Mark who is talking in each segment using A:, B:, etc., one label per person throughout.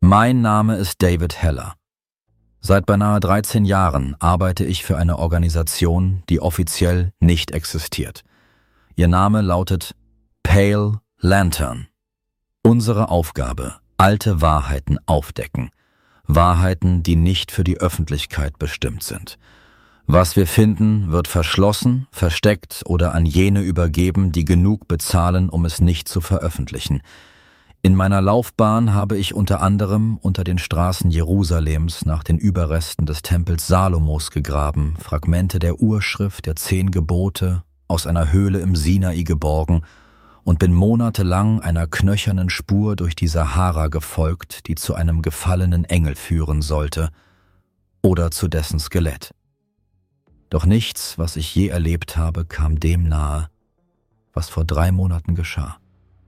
A: Mein Name ist David Heller. Seit beinahe 13 Jahren arbeite ich für eine Organisation, die offiziell nicht existiert. Ihr Name lautet Pale Lantern. Unsere Aufgabe: alte Wahrheiten aufdecken. Wahrheiten, die nicht für die Öffentlichkeit bestimmt sind. Was wir finden, wird verschlossen, versteckt oder an jene übergeben, die genug bezahlen, um es nicht zu veröffentlichen. In meiner Laufbahn habe ich unter anderem unter den Straßen Jerusalems nach den Überresten des Tempels Salomos gegraben, Fragmente der Urschrift der 10 Gebote aus einer Höhle im Sinai geborgen und bin monatelang einer knöchernen Spur durch die Sahara gefolgt, die zu einem gefallenen Engel führen sollte oder zu dessen Skelett. Doch nichts, was ich je erlebt habe, kam dem nahe, was vor 3 Monaten geschah.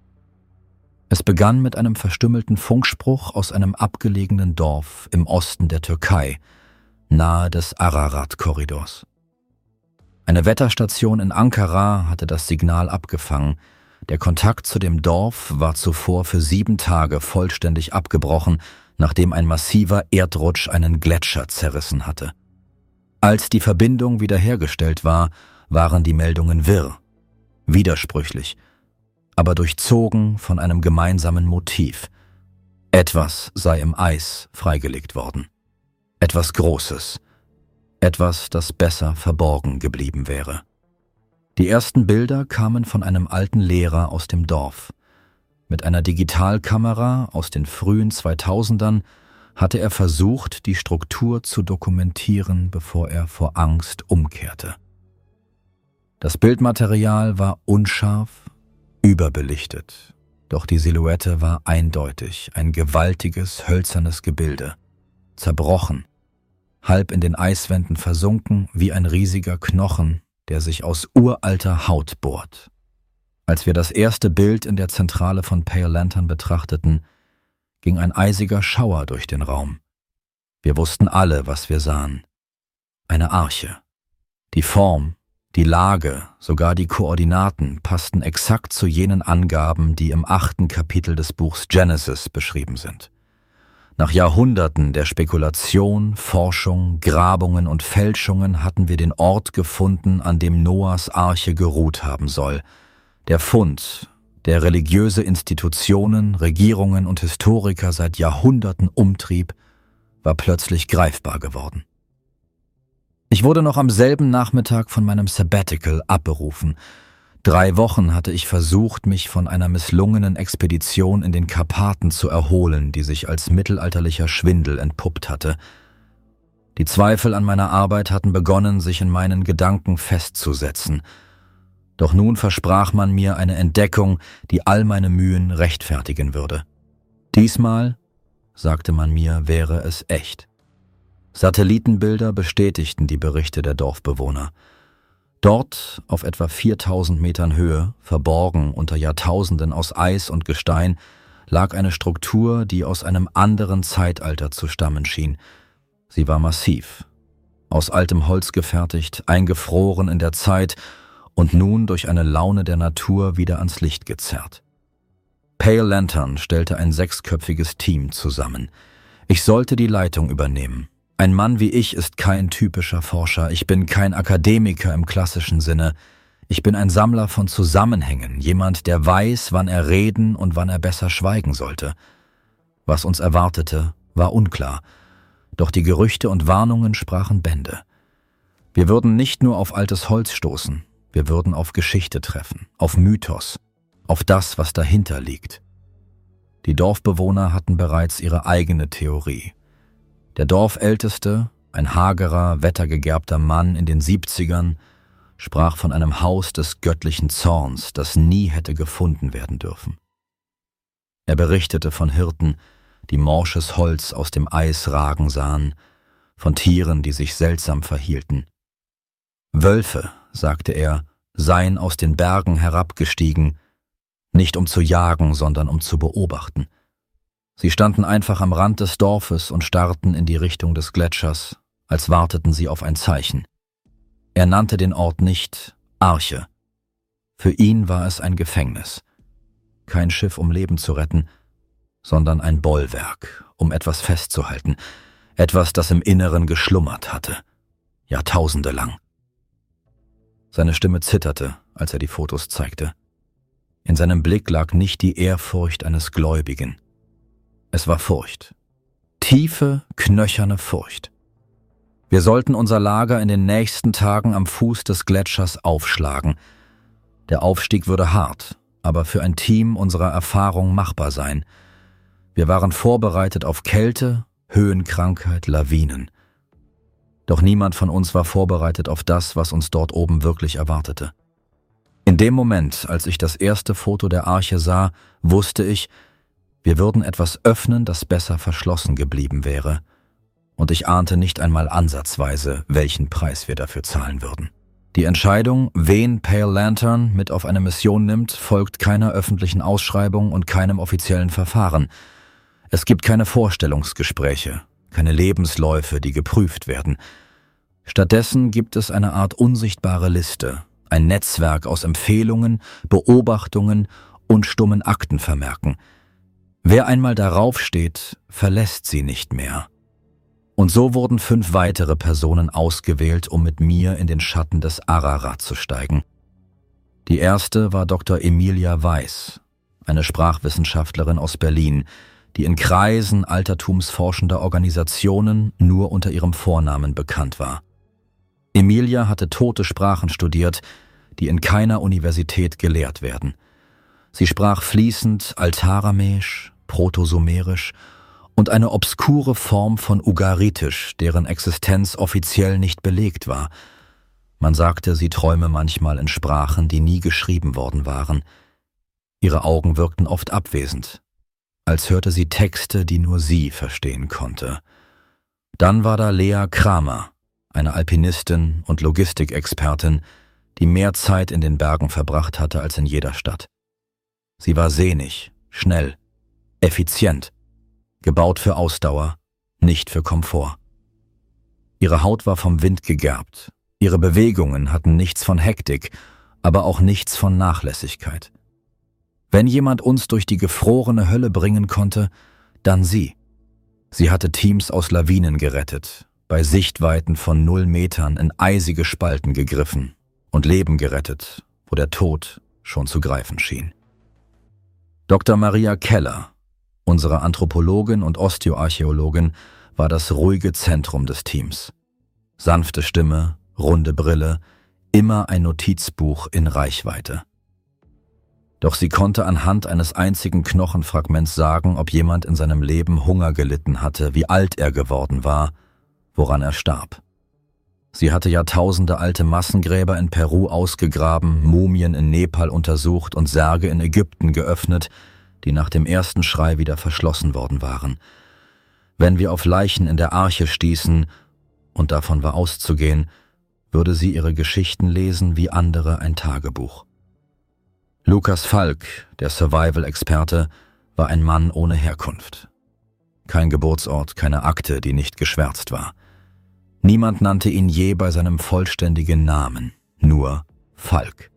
A: Es begann mit einem verstümmelten Funkspruch aus einem abgelegenen Dorf im Osten der Türkei, nahe des Ararat-Korridors. Eine Wetterstation in Ankara hatte das Signal abgefangen. Der Kontakt zu dem Dorf war zuvor für 7 Tage vollständig abgebrochen, nachdem ein massiver Erdrutsch einen Gletscher zerrissen hatte. Als die Verbindung wiederhergestellt war, waren die Meldungen wirr, widersprüchlich, aber durchzogen von einem gemeinsamen Motiv. Etwas sei im Eis freigelegt worden. Etwas Großes. Etwas, das besser verborgen geblieben wäre. Die ersten Bilder kamen von einem alten Lehrer aus dem Dorf. Mit einer Digitalkamera aus den frühen 2000ern hatte er versucht, die Struktur zu dokumentieren, bevor er vor Angst umkehrte. Das Bildmaterial war unscharf, überbelichtet, doch die Silhouette war eindeutig, ein gewaltiges, hölzernes Gebilde, zerbrochen, halb in den Eiswänden versunken wie ein riesiger Knochen, der sich aus uralter Haut bohrt. Als wir das erste Bild in der Zentrale von Pale Lantern betrachteten, ging ein eisiger Schauer durch den Raum. Wir wussten alle, was wir sahen. Eine Arche. Die Form, die Lage, sogar die Koordinaten passten exakt zu jenen Angaben, die im 8. Kapitel des Buchs Genesis beschrieben sind. Nach Jahrhunderten der Spekulation, Forschung, Grabungen und Fälschungen hatten wir den Ort gefunden, an dem Noahs Arche geruht haben soll. Der Fund, der religiöse Institutionen, Regierungen und Historiker seit Jahrhunderten umtrieb, war plötzlich greifbar geworden. Ich wurde noch am selben Nachmittag von meinem Sabbatical abberufen. 3 Wochen hatte ich versucht, mich von einer misslungenen Expedition in den Karpaten zu erholen, die sich als mittelalterlicher Schwindel entpuppt hatte. Die Zweifel an meiner Arbeit hatten begonnen, sich in meinen Gedanken festzusetzen. Doch nun versprach man mir eine Entdeckung, die all meine Mühen rechtfertigen würde. Diesmal, sagte man mir, wäre es echt. Satellitenbilder bestätigten die Berichte der Dorfbewohner. Dort, auf etwa 4000 Metern Höhe, verborgen unter Jahrtausenden aus Eis und Gestein, lag eine Struktur, die aus einem anderen Zeitalter zu stammen schien. Sie war massiv, aus altem Holz gefertigt, eingefroren in der Zeit und nun durch eine Laune der Natur wieder ans Licht gezerrt. Pale Lantern stellte ein 6-köpfiges Team zusammen. Ich sollte die Leitung übernehmen. Ein Mann wie ich ist kein typischer Forscher, ich bin kein Akademiker im klassischen Sinne. Ich bin ein Sammler von Zusammenhängen, jemand, der weiß, wann er reden und wann er besser schweigen sollte. Was uns erwartete, war unklar, doch die Gerüchte und Warnungen sprachen Bände. Wir würden nicht nur auf altes Holz stoßen, wir würden auf Geschichte treffen, auf Mythos, auf das, was dahinter liegt. Die Dorfbewohner hatten bereits ihre eigene Theorie. Der Dorfälteste, ein hagerer, wettergegerbter Mann in den 70ern, sprach von einem Haus des göttlichen Zorns, das nie hätte gefunden werden dürfen. Er berichtete von Hirten, die morsches Holz aus dem Eis ragen sahen, von Tieren, die sich seltsam verhielten. Wölfe, sagte er, seien aus den Bergen herabgestiegen, nicht um zu jagen, sondern um zu beobachten. Sie standen einfach am Rand des Dorfes und starrten in die Richtung des Gletschers, als warteten sie auf ein Zeichen. Er nannte den Ort nicht Arche. Für ihn war es ein Gefängnis. Kein Schiff, um Leben zu retten, sondern ein Bollwerk, um etwas festzuhalten, etwas, das im Inneren geschlummert hatte, Jahrtausende lang. Seine Stimme zitterte, als er die Fotos zeigte. In seinem Blick lag nicht die Ehrfurcht eines Gläubigen. Es war Furcht. Tiefe, knöcherne Furcht. Wir sollten unser Lager in den nächsten Tagen am Fuß des Gletschers aufschlagen. Der Aufstieg würde hart, aber für ein Team unserer Erfahrung machbar sein. Wir waren vorbereitet auf Kälte, Höhenkrankheit, Lawinen. Doch niemand von uns war vorbereitet auf das, was uns dort oben wirklich erwartete. In dem Moment, als ich das erste Foto der Arche sah, wusste ich, wir würden etwas öffnen, das besser verschlossen geblieben wäre. Und ich ahnte nicht einmal ansatzweise, welchen Preis wir dafür zahlen würden. Die Entscheidung, wen Pale Lantern mit auf eine Mission nimmt, folgt keiner öffentlichen Ausschreibung und keinem offiziellen Verfahren. Es gibt keine Vorstellungsgespräche, keine Lebensläufe, die geprüft werden. Stattdessen gibt es eine Art unsichtbare Liste, ein Netzwerk aus Empfehlungen, Beobachtungen und stummen Aktenvermerken. Wer einmal darauf steht, verlässt sie nicht mehr. Und so wurden 5 weitere Personen ausgewählt, um mit mir in den Schatten des Ararat zu steigen. Die erste war Dr. Emilia Weiss, eine Sprachwissenschaftlerin aus Berlin, die in Kreisen altertumsforschender Organisationen nur unter ihrem Vornamen bekannt war. Emilia hatte tote Sprachen studiert, die in keiner Universität gelehrt werden. Sie sprach fließend Altaramäisch, Proto-Sumerisch und eine obskure Form von Ugaritisch, deren Existenz offiziell nicht belegt war. Man sagte, sie träume manchmal in Sprachen, die nie geschrieben worden waren. Ihre Augen wirkten oft abwesend, als hörte sie Texte, die nur sie verstehen konnte. Dann war da Lea Kramer, eine Alpinistin und Logistikexpertin, die mehr Zeit in den Bergen verbracht hatte als in jeder Stadt. Sie war sehnig, schnell, effizient, gebaut für Ausdauer, nicht für Komfort. Ihre Haut war vom Wind gegerbt, ihre Bewegungen hatten nichts von Hektik, aber auch nichts von Nachlässigkeit. Wenn jemand uns durch die gefrorene Hölle bringen konnte, dann sie. Sie hatte Teams aus Lawinen gerettet, bei Sichtweiten von 0 Metern in eisige Spalten gegriffen und Leben gerettet, wo der Tod schon zu greifen schien. Dr. Maria Keller, unsere Anthropologin und Osteoarchäologin, war das ruhige Zentrum des Teams. Sanfte Stimme, runde Brille, immer ein Notizbuch in Reichweite. Doch sie konnte anhand eines einzigen Knochenfragments sagen, ob jemand in seinem Leben Hunger gelitten hatte, wie alt er geworden war, woran er starb. Sie hatte Jahrtausende alte Massengräber in Peru ausgegraben, Mumien in Nepal untersucht und Särge in Ägypten geöffnet, die nach dem ersten Schrei wieder verschlossen worden waren. Wenn wir auf Leichen in der Arche stießen, und davon war auszugehen, würde sie ihre Geschichten lesen wie andere ein Tagebuch. Lukas Falk, der Survival-Experte, war ein Mann ohne Herkunft. Kein Geburtsort, keine Akte, die nicht geschwärzt war. Niemand nannte ihn je bei seinem vollständigen Namen, nur Falk.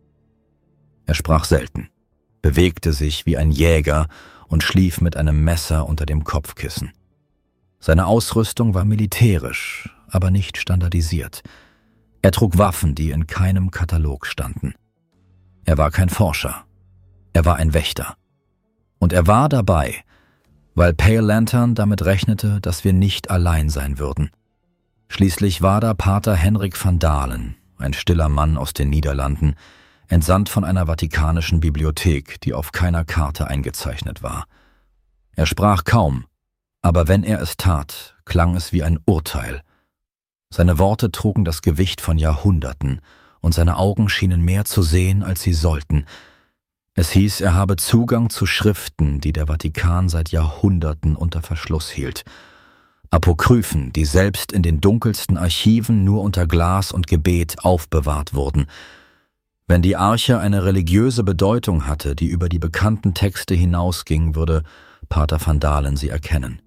A: Er sprach selten, bewegte sich wie ein Jäger und schlief mit einem Messer unter dem Kopfkissen. Seine Ausrüstung war militärisch, aber nicht standardisiert. Er trug Waffen, die in keinem Katalog standen. Er war kein Forscher, er war ein Wächter. Und er war dabei, weil Pale Lantern damit rechnete, dass wir nicht allein sein würden. Schließlich war da Pater Henrik van Dalen, ein stiller Mann aus den Niederlanden, entsandt von einer vatikanischen Bibliothek, die auf keiner Karte eingezeichnet war. Er sprach kaum, aber wenn er es tat, klang es wie ein Urteil. Seine Worte trugen das Gewicht von Jahrhunderten, und seine Augen schienen mehr zu sehen, als sie sollten. Es hieß, er habe Zugang zu Schriften, die der Vatikan seit Jahrhunderten unter Verschluss hielt. Apokryphen, die selbst in den dunkelsten Archiven nur unter Glas und Gebet aufbewahrt wurden. Wenn die Arche eine religiöse Bedeutung hatte, die über die bekannten Texte hinausging, würde Pater van Dalen sie erkennen.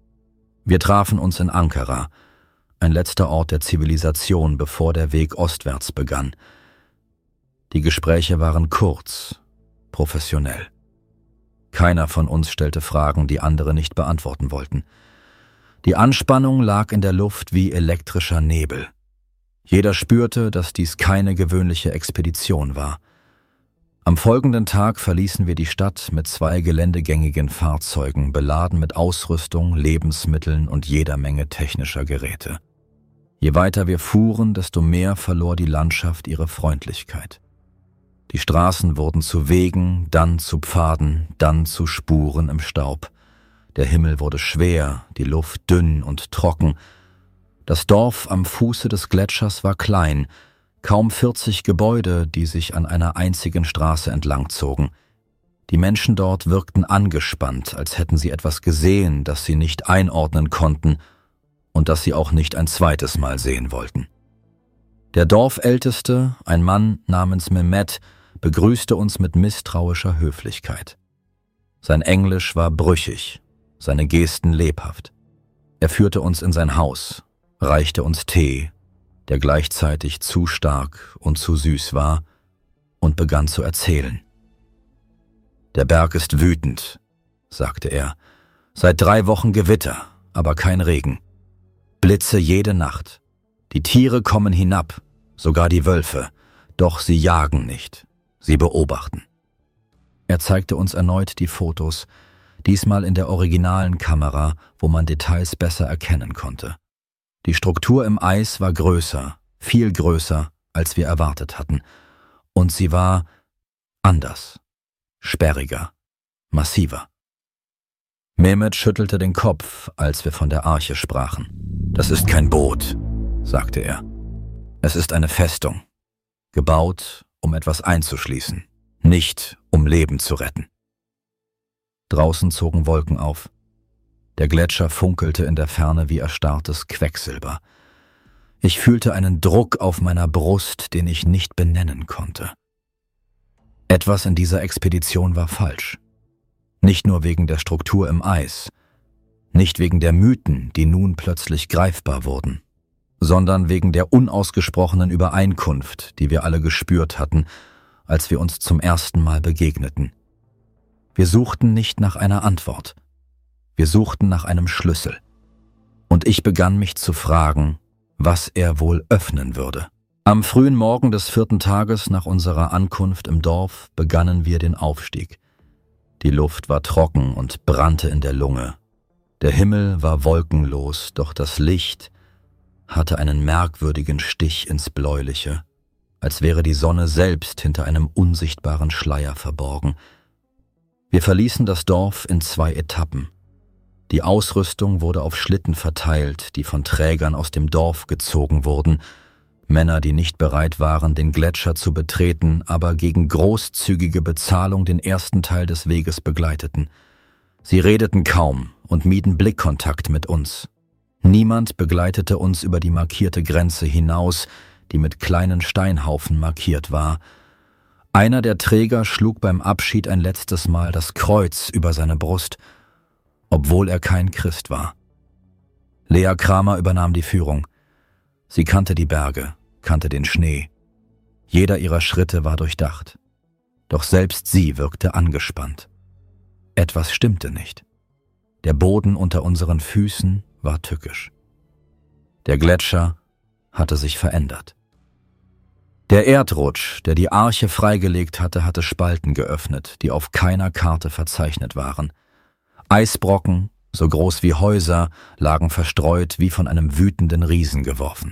A: Wir trafen uns in Ankara, ein letzter Ort der Zivilisation, bevor der Weg ostwärts begann. Die Gespräche waren kurz, professionell. Keiner von uns stellte Fragen, die andere nicht beantworten wollten. Die Anspannung lag in der Luft wie elektrischer Nebel. Jeder spürte, dass dies keine gewöhnliche Expedition war. Am folgenden Tag verließen wir die Stadt mit 2 geländegängigen Fahrzeugen, beladen mit Ausrüstung, Lebensmitteln und jeder Menge technischer Geräte. Je weiter wir fuhren, desto mehr verlor die Landschaft ihre Freundlichkeit. Die Straßen wurden zu Wegen, dann zu Pfaden, dann zu Spuren im Staub. Der Himmel wurde schwer, die Luft dünn und trocken. Das Dorf am Fuße des Gletschers war klein, kaum 40 Gebäude, die sich an einer einzigen Straße entlangzogen. Die Menschen dort wirkten angespannt, als hätten sie etwas gesehen, das sie nicht einordnen konnten und das sie auch nicht ein zweites Mal sehen wollten. Der Dorfälteste, ein Mann namens Mehmet, begrüßte uns mit misstrauischer Höflichkeit. Sein Englisch war brüchig, seine Gesten lebhaft. Er führte uns in sein Haus, reichte uns Tee, der gleichzeitig zu stark und zu süß war, und begann zu erzählen. »Der Berg ist wütend«, sagte er. »Seit 3 Wochen Gewitter, aber kein Regen. Blitze jede Nacht. Die Tiere kommen hinab, sogar die Wölfe, doch sie jagen nicht, sie beobachten.« Er zeigte uns erneut die Fotos, diesmal in der originalen Kamera, wo man Details besser erkennen konnte. Die Struktur im Eis war größer, viel größer, als wir erwartet hatten. Und sie war anders, sperriger, massiver. Mehmet schüttelte den Kopf, als wir von der Arche sprachen. »Das ist kein Boot«, sagte er. »Es ist eine Festung, gebaut, um etwas einzuschließen, nicht um Leben zu retten.« Draußen zogen Wolken auf. Der Gletscher funkelte in der Ferne wie erstarrtes Quecksilber. Ich fühlte einen Druck auf meiner Brust, den ich nicht benennen konnte. Etwas in dieser Expedition war falsch. Nicht nur wegen der Struktur im Eis, nicht wegen der Mythen, die nun plötzlich greifbar wurden, sondern wegen der unausgesprochenen Übereinkunft, die wir alle gespürt hatten, als wir uns zum ersten Mal begegneten. Wir suchten nicht nach einer Antwort. Wir suchten nach einem Schlüssel. Und ich begann mich zu fragen, was er wohl öffnen würde. Am frühen Morgen des 4. Tages nach unserer Ankunft im Dorf begannen wir den Aufstieg. Die Luft war trocken und brannte in der Lunge. Der Himmel war wolkenlos, doch das Licht hatte einen merkwürdigen Stich ins Bläuliche, als wäre die Sonne selbst hinter einem unsichtbaren Schleier verborgen. Wir verließen das Dorf in 2 Etappen. Die Ausrüstung wurde auf Schlitten verteilt, die von Trägern aus dem Dorf gezogen wurden. Männer, die nicht bereit waren, den Gletscher zu betreten, aber gegen großzügige Bezahlung den ersten Teil des Weges begleiteten. Sie redeten kaum und mieden Blickkontakt mit uns. Niemand begleitete uns über die markierte Grenze hinaus, die mit kleinen Steinhaufen markiert war. Einer der Träger schlug beim Abschied ein letztes Mal das Kreuz über seine Brust, obwohl er kein Christ war. Lea Kramer übernahm die Führung. Sie kannte die Berge, kannte den Schnee. Jeder ihrer Schritte war durchdacht. Doch selbst sie wirkte angespannt. Etwas stimmte nicht. Der Boden unter unseren Füßen war tückisch. Der Gletscher hatte sich verändert. Der Erdrutsch, der die Arche freigelegt hatte, hatte Spalten geöffnet, die auf keiner Karte verzeichnet waren. Eisbrocken, so groß wie Häuser, lagen verstreut wie von einem wütenden Riesen geworfen.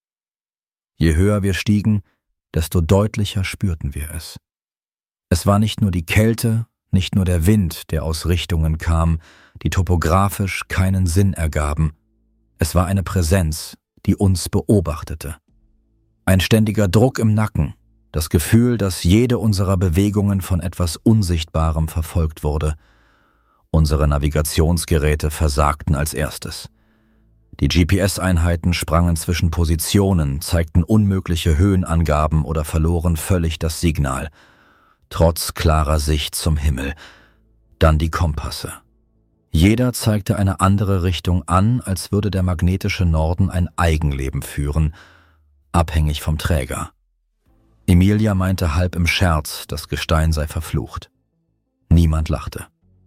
A: Je höher wir stiegen, desto deutlicher spürten wir es. Es war nicht nur die Kälte, nicht nur der Wind, der aus Richtungen kam, die topografisch keinen Sinn ergaben. Es war eine Präsenz, die uns beobachtete. Ein ständiger Druck im Nacken, das Gefühl, dass jede unserer Bewegungen von etwas Unsichtbarem verfolgt wurde. Unsere Navigationsgeräte versagten als erstes. Die GPS-Einheiten sprangen zwischen Positionen, zeigten unmögliche Höhenangaben oder verloren völlig das Signal. Trotz klarer Sicht zum Himmel. Dann die Kompasse. Jeder zeigte eine andere Richtung an, als würde der magnetische Norden ein Eigenleben führen, abhängig vom Träger. Emilia meinte halb im Scherz, das Gestein sei verflucht. Niemand lachte.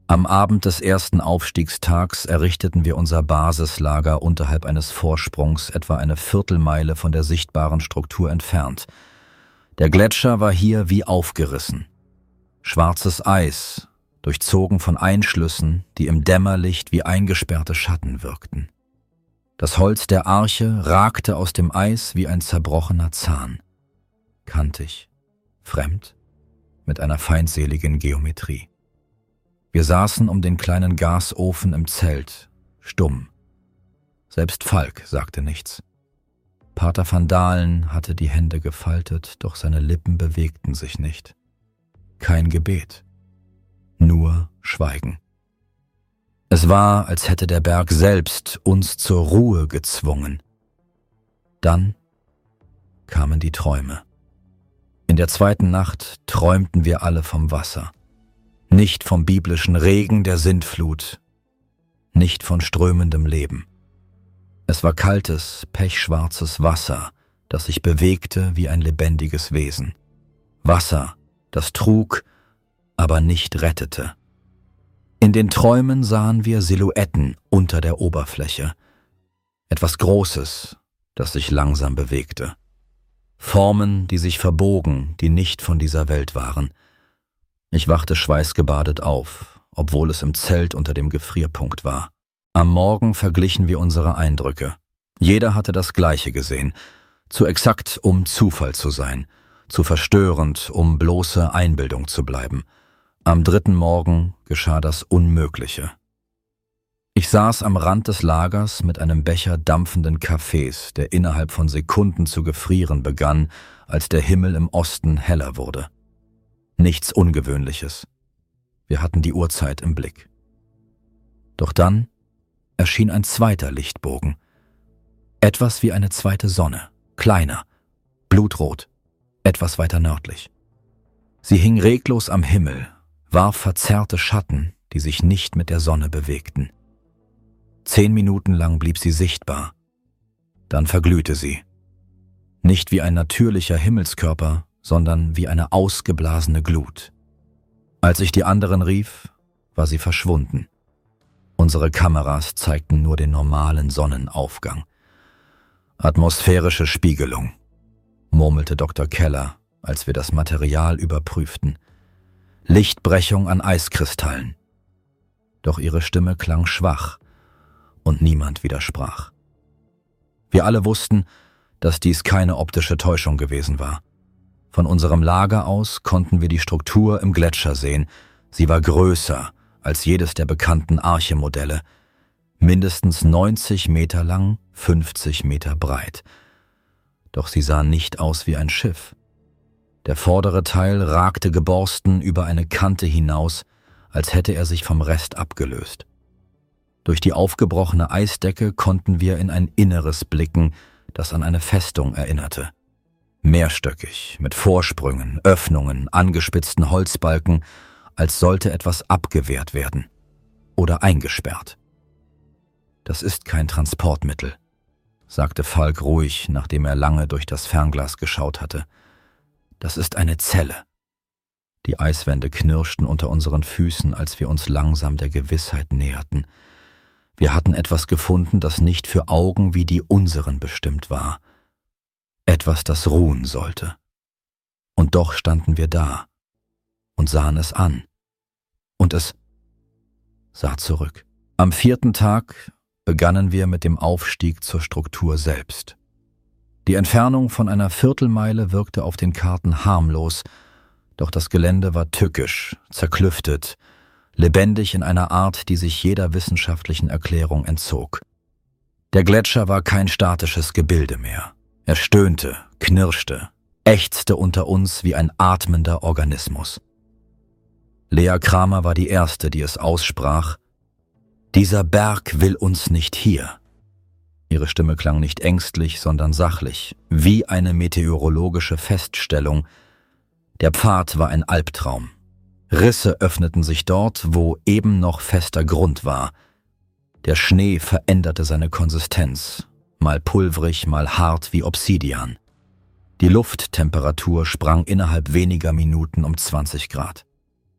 A: Am Abend des ersten Aufstiegstags errichteten wir unser Basislager unterhalb eines Vorsprungs, etwa eine Viertelmeile von der sichtbaren Struktur entfernt. Der Gletscher war hier wie aufgerissen. Schwarzes Eis, durchzogen von Einschlüssen, die im Dämmerlicht wie eingesperrte Schatten wirkten. Das Holz der Arche ragte aus dem Eis wie ein zerbrochener Zahn. Kantig, fremd, mit einer feindseligen Geometrie. Wir saßen um den kleinen Gasofen im Zelt, stumm. Selbst Falk sagte nichts. Pater van Dalen hatte die Hände gefaltet, doch seine Lippen bewegten sich nicht. Kein Gebet, nur Schweigen. Es war, als hätte der Berg selbst uns zur Ruhe gezwungen. Dann kamen die Träume. In der zweiten Nacht träumten wir alle vom Wasser. Nicht vom biblischen Regen der Sintflut, nicht von strömendem Leben. Es war kaltes, pechschwarzes Wasser, das sich bewegte wie ein lebendiges Wesen. Wasser, das trug, aber nicht rettete. In den Träumen sahen wir Silhouetten unter der Oberfläche. Etwas Großes, das sich langsam bewegte. Formen, die sich verbogen, die nicht von dieser Welt waren. Ich wachte schweißgebadet auf, obwohl es im Zelt unter dem Gefrierpunkt war. Am Morgen verglichen wir unsere Eindrücke. Jeder hatte das Gleiche gesehen. Zu exakt, um Zufall zu sein. Zu verstörend, um bloße Einbildung zu bleiben. Am dritten Morgen geschah das Unmögliche. Ich saß am Rand des Lagers mit einem Becher dampfenden Kaffees, der innerhalb von Sekunden zu gefrieren begann, als der Himmel im Osten heller wurde. Nichts Ungewöhnliches. Wir hatten die Uhrzeit im Blick. Doch dann erschien ein zweiter Lichtbogen. Etwas wie eine zweite Sonne, kleiner, blutrot, etwas weiter nördlich. Sie hing reglos am Himmel, warf verzerrte Schatten, die sich nicht mit der Sonne bewegten. 10 Minuten lang blieb sie sichtbar. Dann verglühte sie. Nicht wie ein natürlicher Himmelskörper, sondern wie eine ausgeblasene Glut. Als ich die anderen rief, war sie verschwunden. Unsere Kameras zeigten nur den normalen Sonnenaufgang. Atmosphärische Spiegelung, murmelte Dr. Keller, als wir das Material überprüften. Lichtbrechung an Eiskristallen. Doch ihre Stimme klang schwach und niemand widersprach. Wir alle wussten, dass dies keine optische Täuschung gewesen war. Von unserem Lager aus konnten wir die Struktur im Gletscher sehen. Sie war größer als jedes der bekannten Arche-Modelle. Mindestens 90 Meter lang, 50 Meter breit. Doch sie sah nicht aus wie ein Schiff. Der vordere Teil ragte geborsten über eine Kante hinaus, als hätte er sich vom Rest abgelöst. Durch die aufgebrochene Eisdecke konnten wir in ein Inneres blicken, das an eine Festung erinnerte. Mehrstöckig, mit Vorsprüngen, Öffnungen, angespitzten Holzbalken, als sollte etwas abgewehrt werden oder eingesperrt. »Das ist kein Transportmittel«, sagte Falk ruhig, nachdem er lange durch das Fernglas geschaut hatte. »Das ist eine Zelle.« Die Eiswände knirschten unter unseren Füßen, als wir uns langsam der Gewissheit näherten. Wir hatten etwas gefunden, das nicht für Augen wie die unseren bestimmt war. Etwas, das ruhen sollte. Und doch standen wir da und sahen es an. Und es sah zurück. Am 4. Tag begannen wir mit dem Aufstieg zur Struktur selbst. Die Entfernung von einer Viertelmeile wirkte auf den Karten harmlos, doch das Gelände war tückisch, zerklüftet, lebendig in einer Art, die sich jeder wissenschaftlichen Erklärung entzog. Der Gletscher war kein statisches Gebilde mehr. Er stöhnte, knirschte, ächzte unter uns wie ein atmender Organismus. Lea Kramer war die Erste, die es aussprach: »Dieser Berg will uns nicht hier.« Ihre Stimme klang nicht ängstlich, sondern sachlich, wie eine meteorologische Feststellung. Der Pfad war ein Albtraum. Risse öffneten sich dort, wo eben noch fester Grund war. Der Schnee veränderte seine Konsistenz, mal pulverig, mal hart wie Obsidian. Die Lufttemperatur sprang innerhalb weniger Minuten um 20 Grad.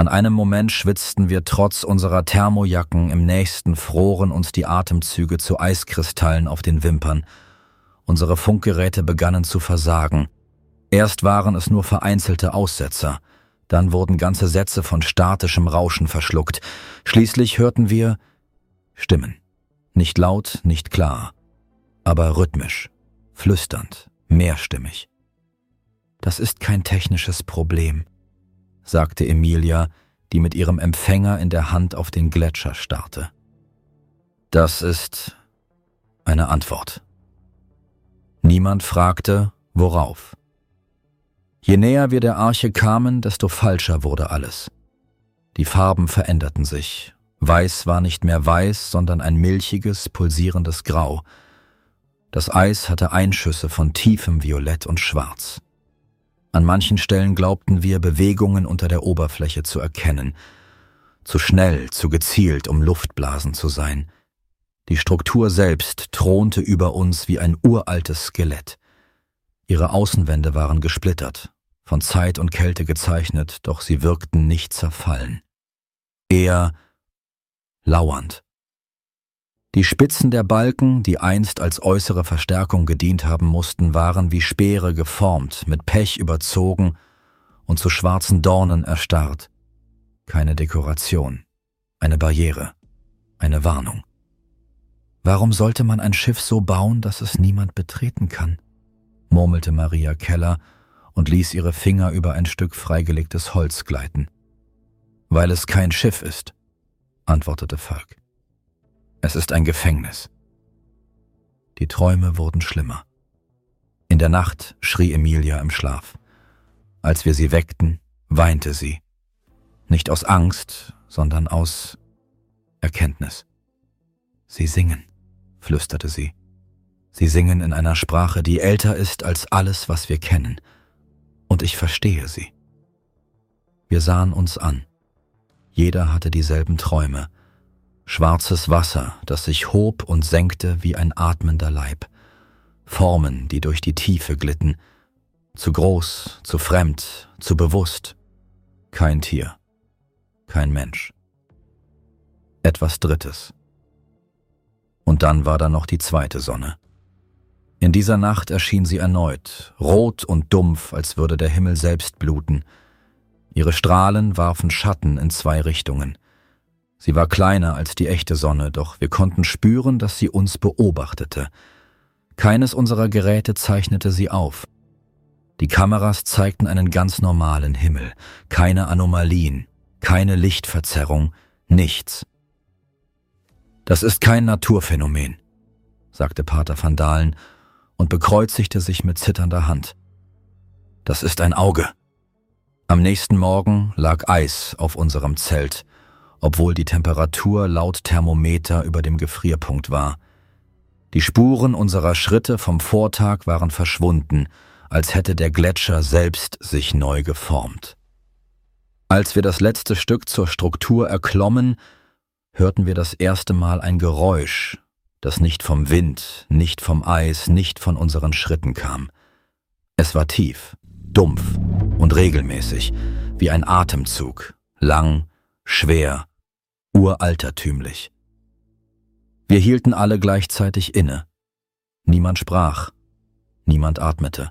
A: An einem Moment schwitzten wir trotz unserer Thermojacken, im nächsten froren uns die Atemzüge zu Eiskristallen auf den Wimpern. Unsere Funkgeräte begannen zu versagen. Erst waren es nur vereinzelte Aussetzer, dann wurden ganze Sätze von statischem Rauschen verschluckt. Schließlich hörten wir Stimmen. Nicht laut, nicht klar, aber rhythmisch, flüsternd, mehrstimmig. »Das ist kein technisches Problem«, sagte Emilia, die mit ihrem Empfänger in der Hand auf den Gletscher starrte. »Das ist eine Antwort.« Niemand fragte, worauf. Je näher wir der Arche kamen, desto falscher wurde alles. Die Farben veränderten sich. Weiß war nicht mehr weiß, sondern ein milchiges, pulsierendes Grau. Das Eis hatte Einschüsse von tiefem Violett und Schwarz. An manchen Stellen glaubten wir, Bewegungen unter der Oberfläche zu erkennen. Zu schnell, zu gezielt, um Luftblasen zu sein. Die Struktur selbst thronte über uns wie ein uraltes Skelett. Ihre Außenwände waren gesplittert, von Zeit und Kälte gezeichnet, doch sie wirkten nicht zerfallen. Eher lauernd. Die Spitzen der Balken, die einst als äußere Verstärkung gedient haben mussten, waren wie Speere geformt, mit Pech überzogen und zu schwarzen Dornen erstarrt. Keine Dekoration, eine Barriere, eine Warnung. »Warum sollte man ein Schiff so bauen, dass es niemand betreten kann?« murmelte Maria Keller und ließ ihre Finger über ein Stück freigelegtes Holz gleiten. »Weil es kein Schiff ist«, antwortete Falk. »Es ist ein Gefängnis.« Die Träume wurden schlimmer. In der Nacht schrie Emilia im Schlaf. Als wir sie weckten, weinte sie. Nicht aus Angst, sondern aus Erkenntnis. »Sie singen«, flüsterte sie. »Sie singen in einer Sprache, die älter ist als alles, was wir kennen. Und ich verstehe sie.« Wir sahen uns an. Jeder hatte dieselben Träume. Schwarzes Wasser, das sich hob und senkte wie ein atmender Leib. Formen, die durch die Tiefe glitten. Zu groß, zu fremd, zu bewusst. Kein Tier. Kein Mensch. Etwas Drittes. Und dann war da noch die zweite Sonne. In dieser Nacht erschien sie erneut, rot und dumpf, als würde der Himmel selbst bluten. Ihre Strahlen warfen Schatten in zwei Richtungen. Sie war kleiner als die echte Sonne, doch wir konnten spüren, dass sie uns beobachtete. Keines unserer Geräte zeichnete sie auf. Die Kameras zeigten einen ganz normalen Himmel, keine Anomalien, keine Lichtverzerrung, nichts. »Das ist kein Naturphänomen«, sagte Pater van Dalen und bekreuzigte sich mit zitternder Hand. »Das ist ein Auge.« Am nächsten Morgen lag Eis auf unserem Zelt, obwohl die Temperatur laut Thermometer über dem Gefrierpunkt war. Die Spuren unserer Schritte vom Vortag waren verschwunden, als hätte der Gletscher selbst sich neu geformt. Als wir das letzte Stück zur Struktur erklommen, hörten wir das erste Mal ein Geräusch, das nicht vom Wind, nicht vom Eis, nicht von unseren Schritten kam. Es war tief, dumpf und regelmäßig, wie ein Atemzug, lang, schwer, uraltertümlich. Wir hielten alle gleichzeitig inne. Niemand sprach, niemand atmete.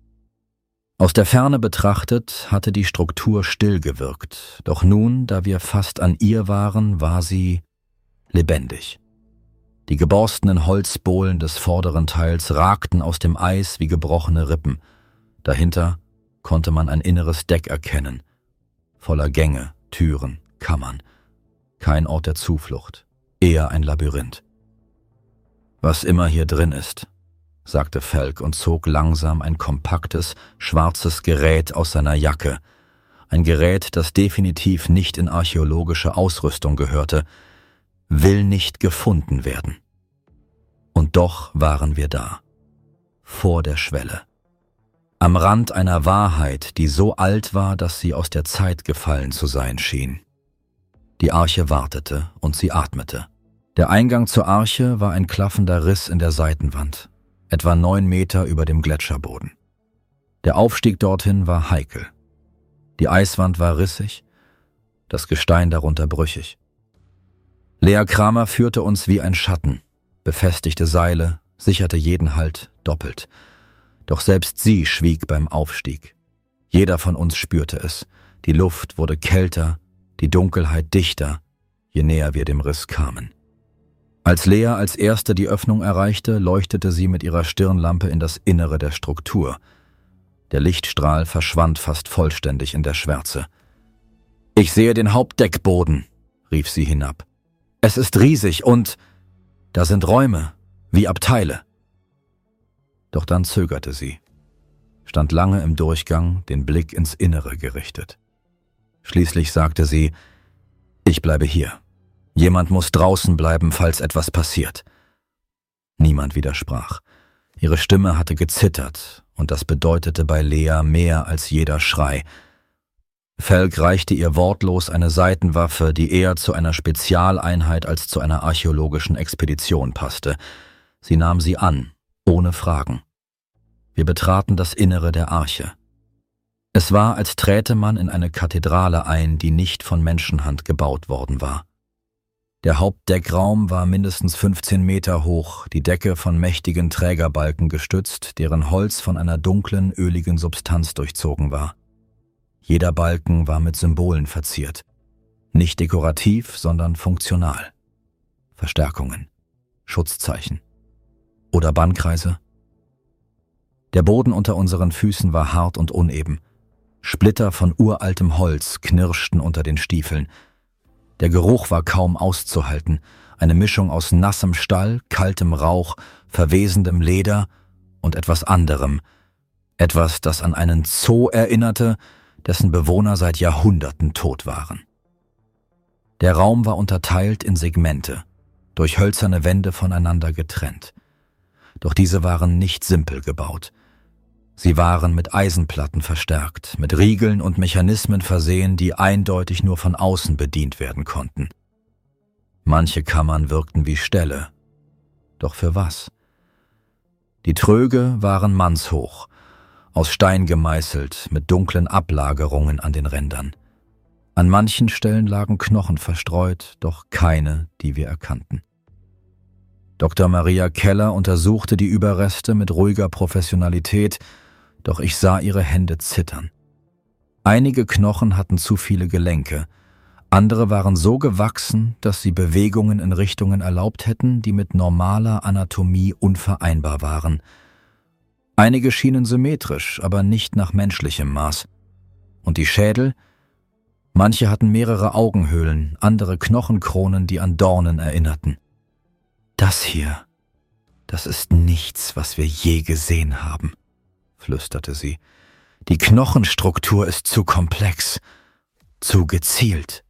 A: Aus der Ferne betrachtet hatte die Struktur still gewirkt, doch nun, da wir fast an ihr waren, war sie lebendig. Die geborstenen Holzbohlen des vorderen Teils ragten aus dem Eis wie gebrochene Rippen. Dahinter konnte man ein inneres Deck erkennen, voller Gänge, Türen, Kammern. Kein Ort der Zuflucht, eher ein Labyrinth. »Was immer hier drin ist«, sagte Falk und zog langsam ein kompaktes, schwarzes Gerät aus seiner Jacke. Ein Gerät, das definitiv nicht in archäologische Ausrüstung gehörte, will nicht gefunden werden. Und doch waren wir da, vor der Schwelle. Am Rand einer Wahrheit, die so alt war, dass sie aus der Zeit gefallen zu sein schien. Die Arche wartete und sie atmete. Der Eingang zur Arche war ein klaffender Riss in der Seitenwand, etwa 9 Meter über dem Gletscherboden. Der Aufstieg dorthin war heikel. Die Eiswand war rissig, das Gestein darunter brüchig. Lea Kramer führte uns wie ein Schatten, befestigte Seile, sicherte jeden Halt doppelt. Doch selbst sie schwieg beim Aufstieg. Jeder von uns spürte es. Die Luft wurde kälter, die Dunkelheit dichter, je näher wir dem Riss kamen. Als Lea als Erste die Öffnung erreichte, leuchtete sie mit ihrer Stirnlampe in das Innere der Struktur. Der Lichtstrahl verschwand fast vollständig in der Schwärze. »Ich sehe den Hauptdeckboden«, rief sie hinab. »Es ist riesig und da sind Räume, wie Abteile.« Doch dann zögerte sie, stand lange im Durchgang, den Blick ins Innere gerichtet. Schließlich sagte sie, »Ich bleibe hier. Jemand muss draußen bleiben, falls etwas passiert.« Niemand widersprach. Ihre Stimme hatte gezittert, und das bedeutete bei Lea mehr als jeder Schrei. Falk reichte ihr wortlos eine Seitenwaffe, die eher zu einer Spezialeinheit als zu einer archäologischen Expedition passte. Sie nahm sie an, ohne Fragen. Wir betraten das Innere der Arche. Es war, als träte man in eine Kathedrale ein, die nicht von Menschenhand gebaut worden war. Der Hauptdeckraum war mindestens 15 Meter hoch, die Decke von mächtigen Trägerbalken gestützt, deren Holz von einer dunklen, öligen Substanz durchzogen war. Jeder Balken war mit Symbolen verziert. Nicht dekorativ, sondern funktional. Verstärkungen, Schutzzeichen oder Bannkreise. Der Boden unter unseren Füßen war hart und uneben. Splitter von uraltem Holz knirschten unter den Stiefeln. Der Geruch war kaum auszuhalten, eine Mischung aus nassem Stall, kaltem Rauch, verwesendem Leder und etwas anderem, etwas, das an einen Zoo erinnerte, dessen Bewohner seit Jahrhunderten tot waren. Der Raum war unterteilt in Segmente, durch hölzerne Wände voneinander getrennt. Doch diese waren nicht simpel gebaut. Sie waren mit Eisenplatten verstärkt, mit Riegeln und Mechanismen versehen, die eindeutig nur von außen bedient werden konnten. Manche Kammern wirkten wie Ställe. Doch für was? Die Tröge waren mannshoch, aus Stein gemeißelt, mit dunklen Ablagerungen an den Rändern. An manchen Stellen lagen Knochen verstreut, doch keine, die wir erkannten. Dr. Maria Keller untersuchte die Überreste mit ruhiger Professionalität, doch ich sah ihre Hände zittern. Einige Knochen hatten zu viele Gelenke, andere waren so gewachsen, dass sie Bewegungen in Richtungen erlaubt hätten, die mit normaler Anatomie unvereinbar waren. Einige schienen symmetrisch, aber nicht nach menschlichem Maß. Und die Schädel? Manche hatten mehrere Augenhöhlen, andere Knochenkronen, die an Dornen erinnerten. »Das hier, das ist nichts, was wir je gesehen haben«, flüsterte sie. »Die Knochenstruktur ist zu komplex, zu gezielt.«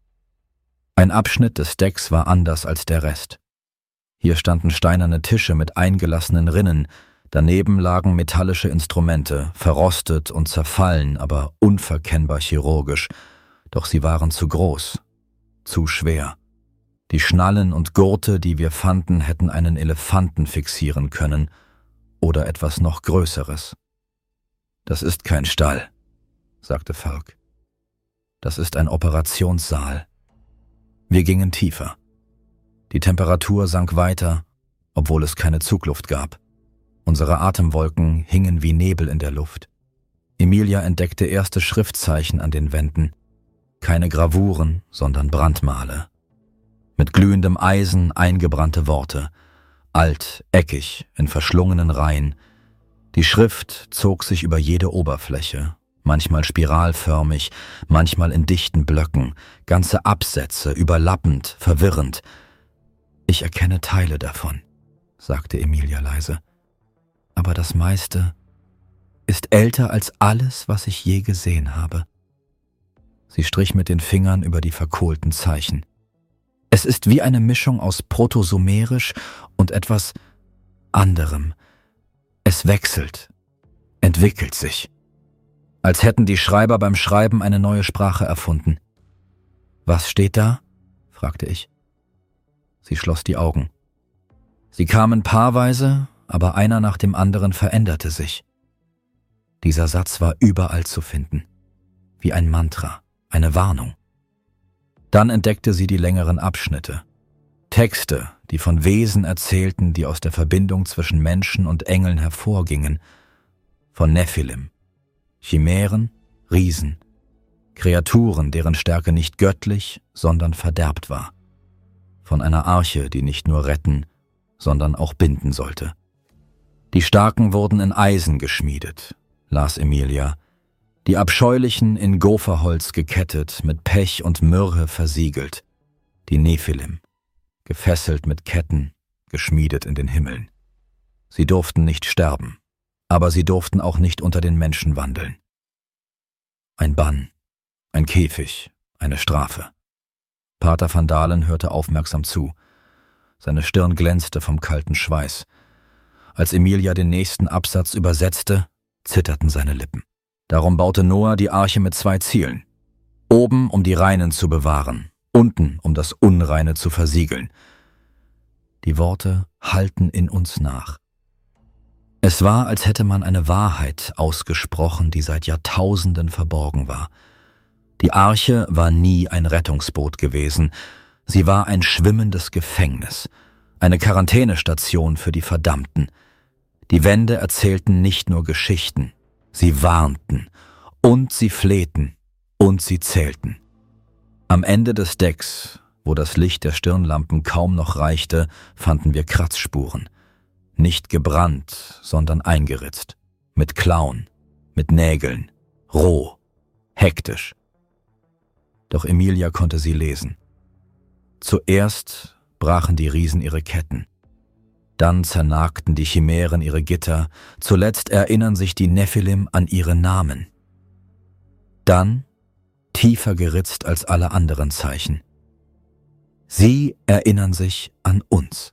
A: Ein Abschnitt des Decks war anders als der Rest. Hier standen steinerne Tische mit eingelassenen Rinnen, daneben lagen metallische Instrumente, verrostet und zerfallen, aber unverkennbar chirurgisch, doch sie waren zu groß, zu schwer. Die Schnallen und Gurte, die wir fanden, hätten einen Elefanten fixieren können oder etwas noch Größeres. »Das ist kein Stall«, sagte Falk. »Das ist ein Operationssaal.« Wir gingen tiefer. Die Temperatur sank weiter, obwohl es keine Zugluft gab. Unsere Atemwolken hingen wie Nebel in der Luft. Emilia entdeckte erste Schriftzeichen an den Wänden. Keine Gravuren, sondern Brandmale. Mit glühendem Eisen eingebrannte Worte. Alt, eckig, in verschlungenen Reihen. Die Schrift zog sich über jede Oberfläche, manchmal spiralförmig, manchmal in dichten Blöcken, ganze Absätze, überlappend, verwirrend. »Ich erkenne Teile davon«, sagte Emilia leise. »Aber das meiste ist älter als alles, was ich je gesehen habe.« Sie strich mit den Fingern über die verkohlten Zeichen. »Es ist wie eine Mischung aus Protosumerisch und etwas anderem. Es wechselt, entwickelt sich. Als hätten die Schreiber beim Schreiben eine neue Sprache erfunden.« »Was steht da?« fragte ich. Sie schloss die Augen. Sie kamen paarweise, aber einer nach dem anderen veränderte sich. Dieser Satz war überall zu finden, wie ein Mantra, eine Warnung. Dann entdeckte sie die längeren Abschnitte. Texte, die von Wesen erzählten, die aus der Verbindung zwischen Menschen und Engeln hervorgingen. Von Nephilim, Chimären, Riesen, Kreaturen, deren Stärke nicht göttlich, sondern verderbt war. Von einer Arche, die nicht nur retten, sondern auch binden sollte. Die Starken wurden in Eisen geschmiedet, las Emilia, die Abscheulichen in Gopherholz gekettet, mit Pech und Myrrhe versiegelt, die Nephilim, gefesselt mit Ketten, geschmiedet in den Himmeln. Sie durften nicht sterben, aber sie durften auch nicht unter den Menschen wandeln. Ein Bann, ein Käfig, eine Strafe. Pater van Dalen hörte aufmerksam zu. Seine Stirn glänzte vom kalten Schweiß. Als Emilia den nächsten Absatz übersetzte, zitterten seine Lippen. Darum baute Noah die Arche mit 2 Zielen. Oben, um die Reinen zu bewahren, unten, um das Unreine zu versiegeln. Die Worte hallten in uns nach. Es war, als hätte man eine Wahrheit ausgesprochen, die seit Jahrtausenden verborgen war. Die Arche war nie ein Rettungsboot gewesen. Sie war ein schwimmendes Gefängnis, eine Quarantänestation für die Verdammten. Die Wände erzählten nicht nur Geschichten, sie warnten und sie flehten und sie zählten. Am Ende des Decks, wo das Licht der Stirnlampen kaum noch reichte, fanden wir Kratzspuren. Nicht gebrannt, sondern eingeritzt, mit Klauen, mit Nägeln, roh, hektisch. Doch Emilia konnte sie lesen. Zuerst brachen die Riesen ihre Ketten. Dann zernagten die Chimären ihre Gitter. Zuletzt erinnern sich die Nephilim an ihre Namen. Dann, tiefer geritzt als alle anderen Zeichen, sie erinnern sich an uns.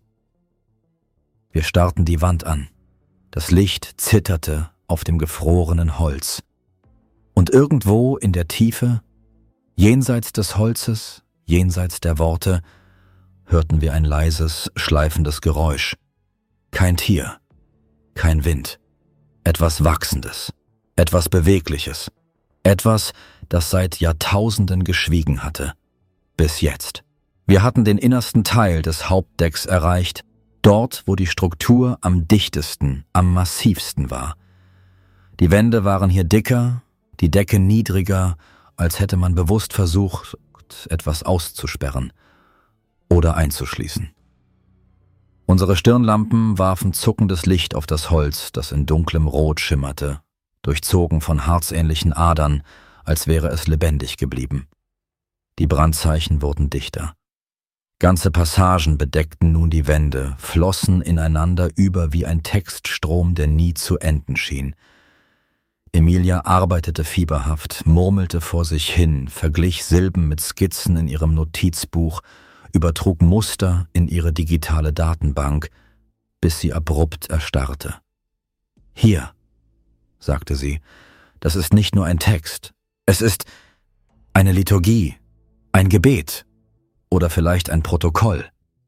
A: Wir starrten die Wand an. Das Licht zitterte auf dem gefrorenen Holz. Und irgendwo in der Tiefe, jenseits des Holzes, jenseits der Worte, hörten wir ein leises, schleifendes Geräusch. Kein Tier, kein Wind, etwas Wachsendes, etwas Bewegliches, etwas, das seit Jahrtausenden geschwiegen hatte. Bis jetzt. Wir hatten den innersten Teil des Hauptdecks erreicht, dort, wo die Struktur am dichtesten, am massivsten war. Die Wände waren hier dicker, die Decke niedriger, als hätte man bewusst versucht, etwas auszusperren oder einzuschließen. Unsere Stirnlampen warfen zuckendes Licht auf das Holz, das in dunklem Rot schimmerte, durchzogen von harzähnlichen Adern, als wäre es lebendig geblieben. Die Brandzeichen wurden dichter. Ganze Passagen bedeckten nun die Wände, flossen ineinander über wie ein Textstrom, der nie zu enden schien. Emilia arbeitete fieberhaft, murmelte vor sich hin, verglich Silben mit Skizzen in ihrem Notizbuch, übertrug Muster in ihre digitale Datenbank, bis sie abrupt erstarrte. »Hier«, sagte sie, »das ist nicht nur ein Text, es ist eine Liturgie, ein Gebet oder vielleicht ein Protokoll.«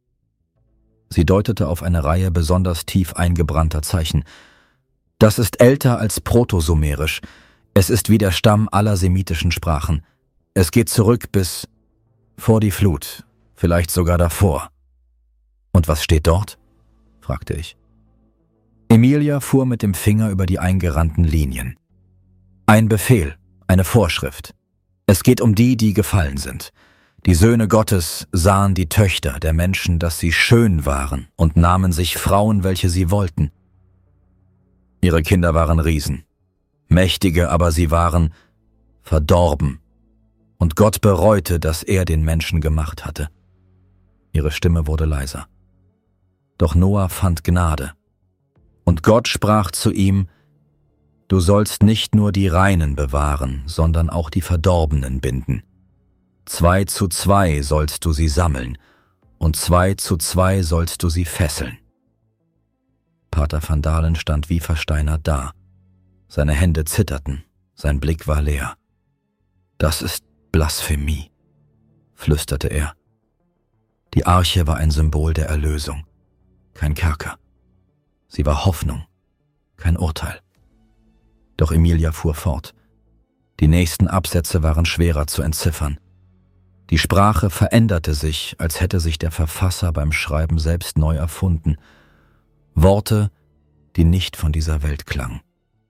A: Sie deutete auf eine Reihe besonders tief eingebrannter Zeichen. »Das ist älter als Protosumerisch. Es ist wie der Stamm aller semitischen Sprachen. Es geht zurück bis vor die Flut, vielleicht sogar davor.« »Und was steht dort?« fragte ich. Emilia fuhr mit dem Finger über die eingerannten Linien. »Ein Befehl, eine Vorschrift. Es geht um die, die gefallen sind. Die Söhne Gottes sahen die Töchter der Menschen, dass sie schön waren und nahmen sich Frauen, welche sie wollten. Ihre Kinder waren Riesen, mächtige, aber sie waren verdorben. Und Gott bereute, dass er den Menschen gemacht hatte.« Ihre Stimme wurde leiser. Doch Noah fand Gnade. Und Gott sprach zu ihm: »Du sollst nicht nur die Reinen bewahren, sondern auch die Verdorbenen binden. 2 zu 2 sollst du sie sammeln, und 2 zu 2 sollst du sie fesseln.« Pater van Dalen stand wie versteinert da. Seine Hände zitterten, sein Blick war leer. »Das ist Blasphemie«, flüsterte er. Die Arche war ein Symbol der Erlösung, kein Kerker. Sie war Hoffnung, kein Urteil. Doch Emilia fuhr fort. Die nächsten Absätze waren schwerer zu entziffern. Die Sprache veränderte sich, als hätte sich der Verfasser beim Schreiben selbst neu erfunden. Worte, die nicht von dieser Welt klangen.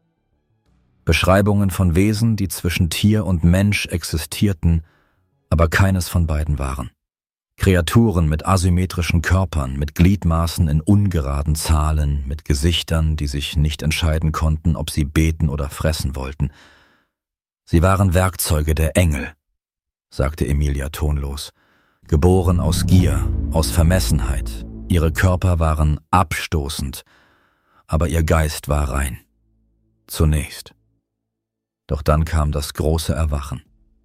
A: Beschreibungen von Wesen, die zwischen Tier und Mensch existierten, aber keines von beiden waren. Kreaturen mit asymmetrischen Körpern, mit Gliedmaßen in ungeraden Zahlen, mit Gesichtern, die sich nicht entscheiden konnten, ob sie beten oder fressen wollten. Sie waren Werkzeuge der Engel, sagte Emilia tonlos. Geboren aus Gier, aus Vermessenheit. Ihre Körper waren abstoßend, aber ihr Geist war rein. Zunächst. Doch dann kam das große Erwachen.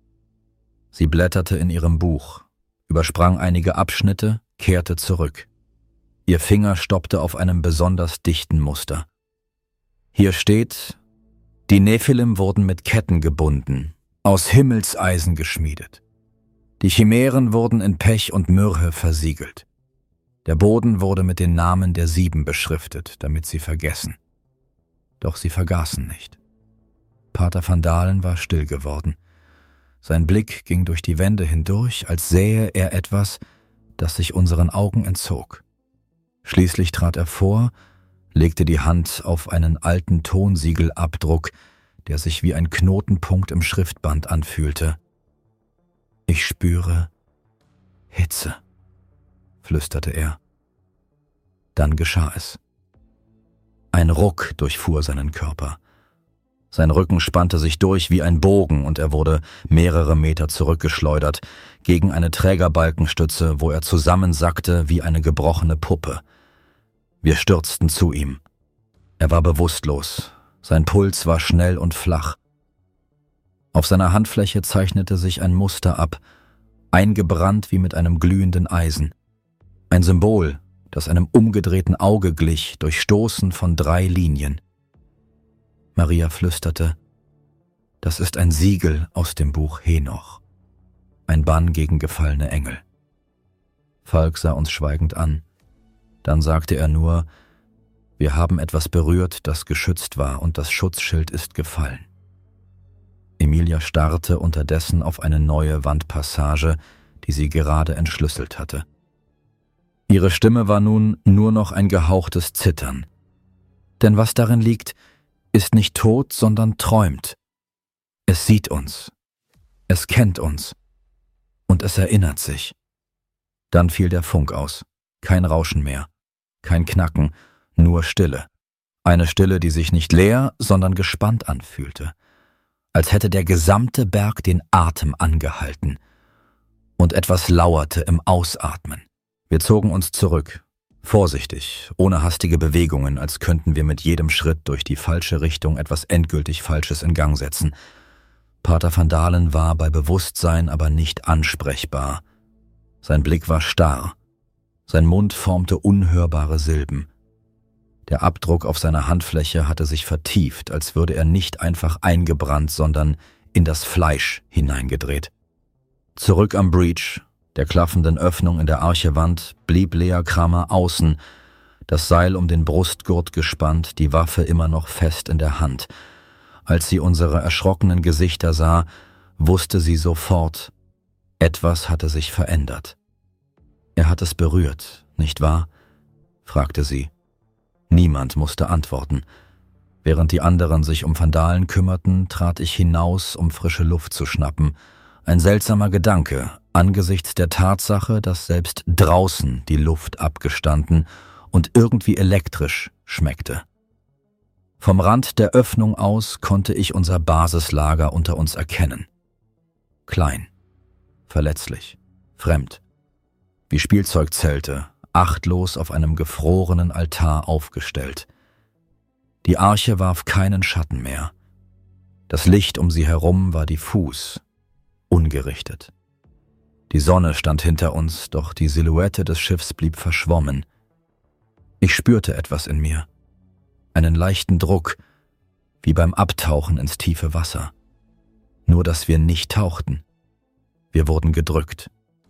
A: Sie blätterte in ihrem Buch, übersprang einige Abschnitte, kehrte zurück. Ihr Finger stoppte auf einem besonders dichten Muster. Hier steht: Die Nephilim wurden mit Ketten gebunden, aus Himmelseisen geschmiedet. Die Chimären wurden in Pech und Myrrhe versiegelt. Der Boden wurde mit den Namen der 7 beschriftet, damit sie vergessen. Doch sie vergaßen nicht. Pater van Dalen war still geworden. Sein Blick ging durch die Wände hindurch, als sähe er etwas, das sich unseren Augen entzog. Schließlich trat er vor, legte die Hand auf einen alten Tonsiegelabdruck, der sich wie ein Knotenpunkt im Schriftband anfühlte. »Ich spüre Hitze«, flüsterte er. Dann geschah es. Ein Ruck durchfuhr seinen Körper. Sein Rücken spannte sich durch wie ein Bogen und er wurde mehrere Meter zurückgeschleudert, gegen eine Trägerbalkenstütze, wo er zusammensackte wie eine gebrochene Puppe. Wir stürzten zu ihm. Er war bewusstlos. Sein Puls war schnell und flach. Auf seiner Handfläche zeichnete sich ein Muster ab, eingebrannt wie mit einem glühenden Eisen. Ein Symbol, das einem umgedrehten Auge glich, durchstoßen von 3 Linien. Maria flüsterte: Das ist ein Siegel aus dem Buch Henoch. Ein Bann gegen gefallene Engel. Falk sah uns schweigend an. Dann sagte er nur: Wir haben etwas berührt, das geschützt war, und das Schutzschild ist gefallen. Emilia starrte unterdessen auf eine neue Wandpassage, die sie gerade entschlüsselt hatte. Ihre Stimme war nun nur noch ein gehauchtes Zittern. Denn was darin liegt, ist nicht tot, sondern träumt. Es sieht uns. Es kennt uns. Und es erinnert sich. Dann fiel der Funk aus. Kein Rauschen mehr. Kein Knacken. Nur Stille. Eine Stille, die sich nicht leer, sondern gespannt anfühlte. Als hätte der gesamte Berg den Atem angehalten. Und etwas lauerte im Ausatmen. Wir zogen uns zurück. Vorsichtig, ohne hastige Bewegungen, als könnten wir mit jedem Schritt durch die falsche Richtung etwas endgültig Falsches in Gang setzen. Pater van Dalen war bei Bewusstsein, aber nicht ansprechbar. Sein Blick war starr. Sein Mund formte unhörbare Silben. Der Abdruck auf seiner Handfläche hatte sich vertieft, als würde er nicht einfach eingebrannt, sondern in das Fleisch hineingedreht. Zurück am Breach, der klaffenden Öffnung in der Archewand, blieb Lea Kramer außen, das Seil um den Brustgurt gespannt, die Waffe immer noch fest in der Hand. Als sie unsere erschrockenen Gesichter sah, wusste sie sofort, etwas hatte sich verändert. »Er hat es berührt, nicht wahr?« fragte sie. Niemand musste antworten. Während die anderen sich um Van Dalen kümmerten, trat ich hinaus, um frische Luft zu schnappen. Ein seltsamer Gedanke, angesichts der Tatsache, dass selbst draußen die Luft abgestanden und irgendwie elektrisch schmeckte. Vom Rand der Öffnung aus konnte ich unser Basislager unter uns erkennen. Klein, verletzlich, fremd, wie Spielzeugzelte, achtlos auf einem gefrorenen Altar aufgestellt. Die Arche warf keinen Schatten mehr. Das Licht um sie herum war diffus, ungerichtet. Die Sonne stand hinter uns, doch die Silhouette des Schiffs blieb verschwommen. Ich spürte etwas in mir, einen leichten Druck, wie beim Abtauchen ins tiefe Wasser. Nur dass wir nicht tauchten. Wir wurden gedrückt.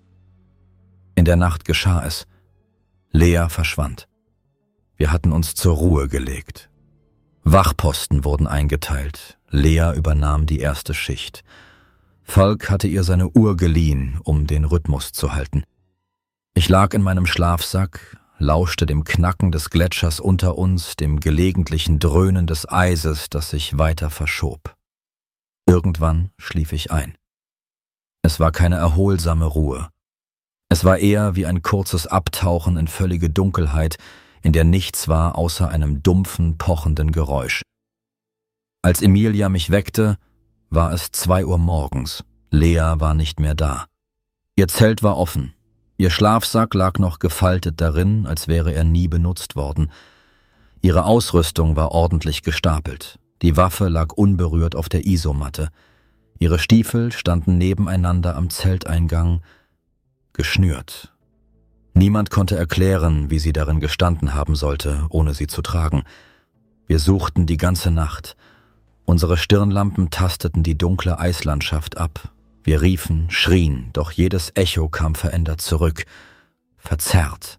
A: In der Nacht geschah es. Lea verschwand. Wir hatten uns zur Ruhe gelegt. Wachposten wurden eingeteilt. Lea übernahm die erste Schicht. Falk hatte ihr seine Uhr geliehen, um den Rhythmus zu halten. Ich lag in meinem Schlafsack, lauschte dem Knacken des Gletschers unter uns, dem gelegentlichen Dröhnen des Eises, das sich weiter verschob. Irgendwann schlief ich ein. Es war keine erholsame Ruhe. Es war eher wie ein kurzes Abtauchen in völlige Dunkelheit, in der nichts war außer einem dumpfen, pochenden Geräusch. Als Emilia mich weckte, war es 2 Uhr morgens. Lea war nicht mehr da. Ihr Zelt war offen. Ihr Schlafsack lag noch gefaltet darin, als wäre er nie benutzt worden. Ihre Ausrüstung war ordentlich gestapelt. Die Waffe lag unberührt auf der Isomatte. Ihre Stiefel standen nebeneinander am Zelteingang, geschnürt. Niemand konnte erklären, wie sie darin gestanden haben sollte, ohne sie zu tragen. Wir suchten die ganze Nacht. Unsere Stirnlampen tasteten die dunkle Eislandschaft ab. Wir riefen, schrien, doch jedes Echo kam verändert zurück, verzerrt.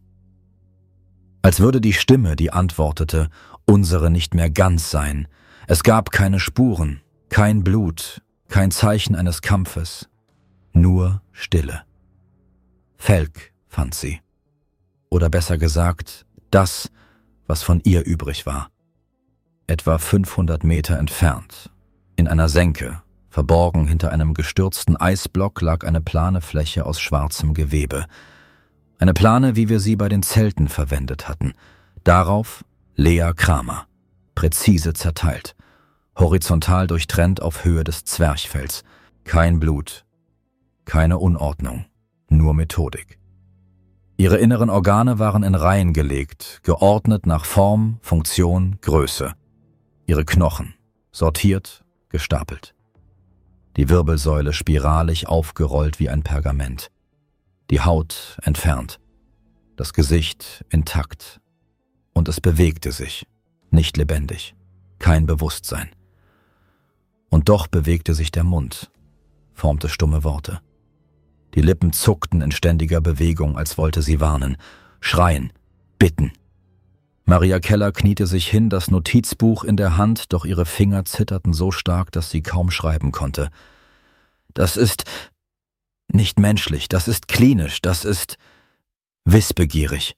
A: Als würde die Stimme, die antwortete, unsere nicht mehr ganz sein. Es gab keine Spuren, kein Blut, kein Zeichen eines Kampfes, nur Stille. Felk fand sie. Oder besser gesagt, das, was von ihr übrig war. Etwa 500 Meter entfernt, in einer Senke, verborgen hinter einem gestürzten Eisblock, lag eine plane Fläche aus schwarzem Gewebe. Eine Plane, wie wir sie bei den Zelten verwendet hatten. Darauf Lea Kramer, präzise zerteilt, horizontal durchtrennt auf Höhe des Zwerchfells. Kein Blut, keine Unordnung, nur Methodik. Ihre inneren Organe waren in Reihen gelegt, geordnet nach Form, Funktion, Größe. Ihre Knochen, sortiert, gestapelt. Die Wirbelsäule spiralig aufgerollt wie ein Pergament. Die Haut entfernt. Das Gesicht intakt. Und es bewegte sich, nicht lebendig, kein Bewusstsein. Und doch bewegte sich der Mund, formte stumme Worte. Die Lippen zuckten in ständiger Bewegung, als wollte sie warnen, schreien, bitten. Maria Keller kniete sich hin, das Notizbuch in der Hand, doch ihre Finger zitterten so stark, dass sie kaum schreiben konnte. Das ist nicht menschlich, das ist klinisch, das ist wissbegierig.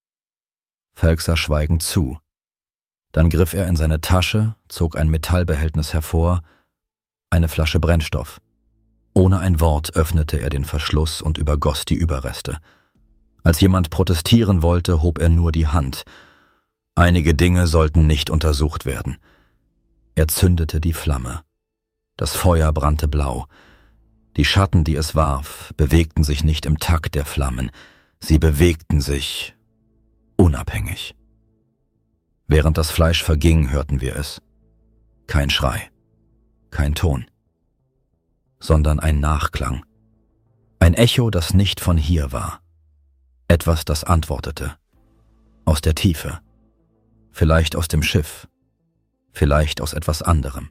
A: Falk sah schweigend zu. Dann griff er in seine Tasche, zog ein Metallbehältnis hervor, eine Flasche Brennstoff. Ohne ein Wort öffnete er den Verschluss und übergoss die Überreste. Als jemand protestieren wollte, hob er nur die Hand. Einige Dinge sollten nicht untersucht werden. Er zündete die Flamme. Das Feuer brannte blau. Die Schatten, die es warf, bewegten sich nicht im Takt der Flammen. Sie bewegten sich unabhängig. Während das Fleisch verging, hörten wir es. Kein Schrei, kein Ton, sondern ein Nachklang. Ein Echo, das nicht von hier war. Etwas, das antwortete. Aus der Tiefe. Vielleicht aus dem Schiff. Vielleicht aus etwas anderem.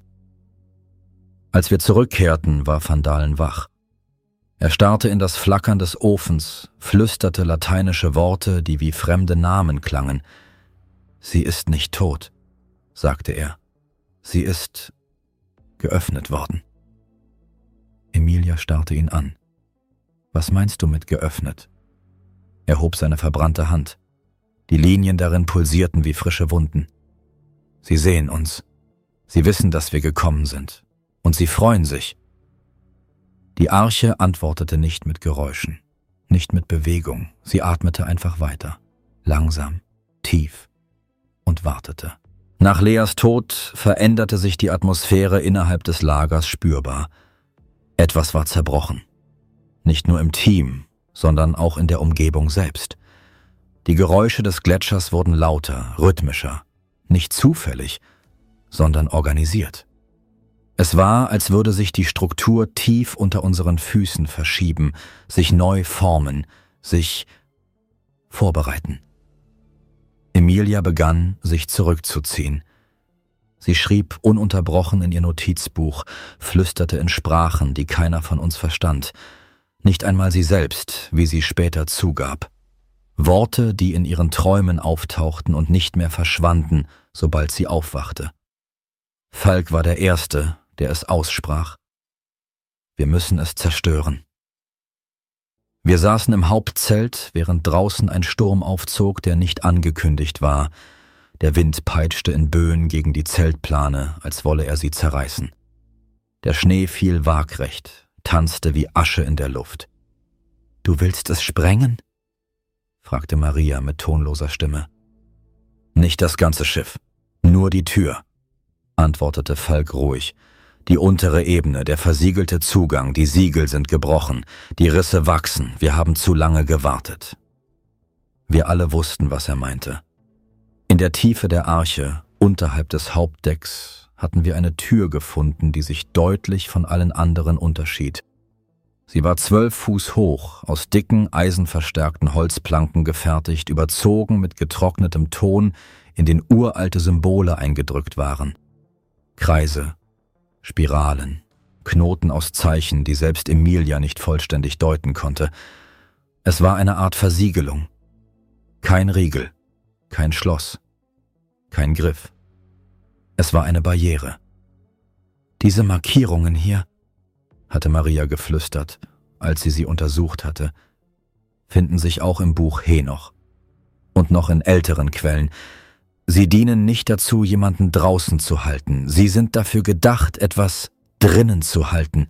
A: Als wir zurückkehrten, war Van Dalen wach. Er starrte in das Flackern des Ofens, flüsterte lateinische Worte, die wie fremde Namen klangen. »Sie ist nicht tot«, sagte er. »Sie ist geöffnet worden.« Emilia starrte ihn an. »Was meinst du mit geöffnet?« Er hob seine verbrannte Hand. Die Linien darin pulsierten wie frische Wunden. »Sie sehen uns. Sie wissen, dass wir gekommen sind. Und sie freuen sich.« Die Arche antwortete nicht mit Geräuschen, nicht mit Bewegung. Sie atmete einfach weiter, langsam, tief und wartete. Nach Leas Tod veränderte sich die Atmosphäre innerhalb des Lagers spürbar. Etwas war zerbrochen. Nicht nur im Team, sondern auch in der Umgebung selbst. Die Geräusche des Gletschers wurden lauter, rhythmischer, nicht zufällig, sondern organisiert. Es war, als würde sich die Struktur tief unter unseren Füßen verschieben, sich neu formen, sich vorbereiten. Emilia begann, sich zurückzuziehen. Sie schrieb ununterbrochen in ihr Notizbuch, flüsterte in Sprachen, die keiner von uns verstand, nicht einmal sie selbst, wie sie später zugab. Worte, die in ihren Träumen auftauchten und nicht mehr verschwanden, sobald sie aufwachte. Falk war der Erste, der es aussprach. Wir müssen es zerstören. Wir saßen im Hauptzelt, während draußen ein Sturm aufzog, der nicht angekündigt war. Der Wind peitschte in Böen gegen die Zeltplane, als wolle er sie zerreißen. Der Schnee fiel waagrecht, tanzte wie Asche in der Luft. »Du willst es sprengen?« fragte Maria mit tonloser Stimme. »Nicht das ganze Schiff, nur die Tür«, antwortete Falk ruhig. »Die untere Ebene, der versiegelte Zugang, die Siegel sind gebrochen, die Risse wachsen, wir haben zu lange gewartet.« Wir alle wussten, was er meinte. In der Tiefe der Arche, unterhalb des Hauptdecks, hatten wir eine Tür gefunden, die sich deutlich von allen anderen unterschied. Sie war 12 Fuß hoch, aus dicken, eisenverstärkten Holzplanken gefertigt, überzogen mit getrocknetem Ton, in den uralte Symbole eingedrückt waren. Kreise, Spiralen, Knoten aus Zeichen, die selbst Emilia nicht vollständig deuten konnte. Es war eine Art Versiegelung. Kein Riegel, kein Schloss, kein Griff. Es war eine Barriere. »Diese Markierungen hier«, hatte Maria geflüstert, als sie untersucht hatte, finden sich auch im Buch Henoch und noch in älteren Quellen. Sie dienen nicht dazu, jemanden draußen zu halten. Sie sind dafür gedacht, etwas drinnen zu halten.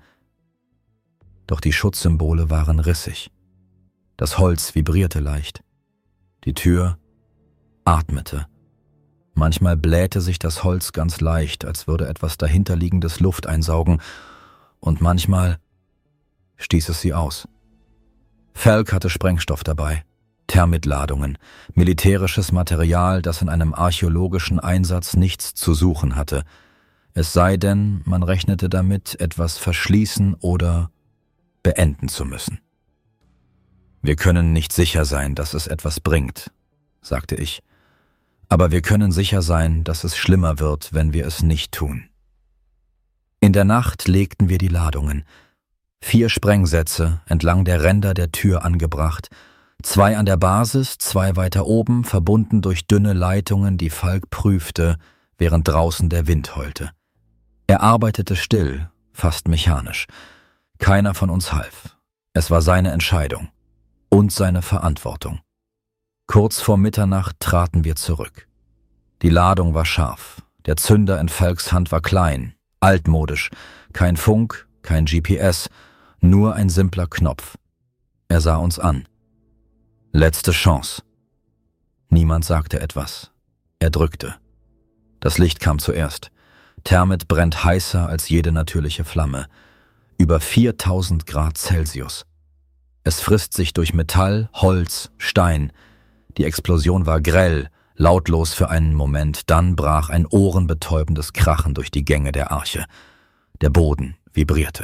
A: Doch die Schutzsymbole waren rissig. Das Holz vibrierte leicht. Die Tür atmete. Manchmal blähte sich das Holz ganz leicht, als würde etwas dahinterliegendes Luft einsaugen, und manchmal stieß es sie aus. Falk hatte Sprengstoff dabei. Thermitladungen, militärisches Material, das in einem archäologischen Einsatz nichts zu suchen hatte. Es sei denn, man rechnete damit, etwas verschließen oder beenden zu müssen. »Wir können nicht sicher sein, dass es etwas bringt«, sagte ich. »Aber wir können sicher sein, dass es schlimmer wird, wenn wir es nicht tun.« In der Nacht legten wir die Ladungen. 4 Sprengsätze entlang der Ränder der Tür angebracht, 2 an der Basis, 2 weiter oben, verbunden durch dünne Leitungen, die Falk prüfte, während draußen der Wind heulte. Er arbeitete still, fast mechanisch. Keiner von uns half. Es war seine Entscheidung und seine Verantwortung. Kurz vor Mitternacht traten wir zurück. Die Ladung war scharf, der Zünder in Falks Hand war klein, altmodisch, kein Funk, kein GPS, nur ein simpler Knopf. Er sah uns an. »Letzte Chance.« Niemand sagte etwas. Er drückte. Das Licht kam zuerst. Thermit brennt heißer als jede natürliche Flamme. Über 4000 Grad Celsius. Es frisst sich durch Metall, Holz, Stein. Die Explosion war grell, lautlos für einen Moment, dann brach ein ohrenbetäubendes Krachen durch die Gänge der Arche. Der Boden vibrierte.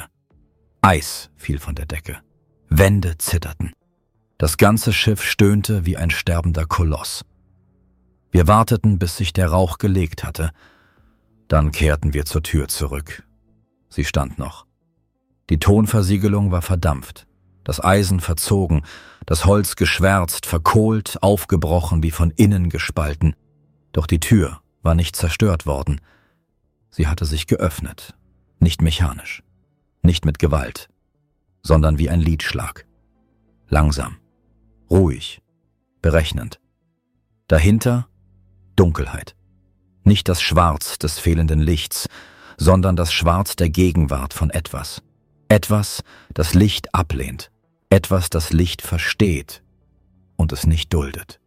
A: Eis fiel von der Decke. Wände zitterten. Das ganze Schiff stöhnte wie ein sterbender Koloss. Wir warteten, bis sich der Rauch gelegt hatte. Dann kehrten wir zur Tür zurück. Sie stand noch. Die Tonversiegelung war verdampft, das Eisen verzogen, das Holz geschwärzt, verkohlt, aufgebrochen, wie von innen gespalten. Doch die Tür war nicht zerstört worden. Sie hatte sich geöffnet, nicht mechanisch, nicht mit Gewalt, sondern wie ein Liedschlag. Langsam, ruhig, berechnend. Dahinter Dunkelheit. Nicht das Schwarz des fehlenden Lichts, sondern das Schwarz der Gegenwart von etwas. Etwas, das Licht ablehnt. Etwas, das Licht versteht und es nicht duldet.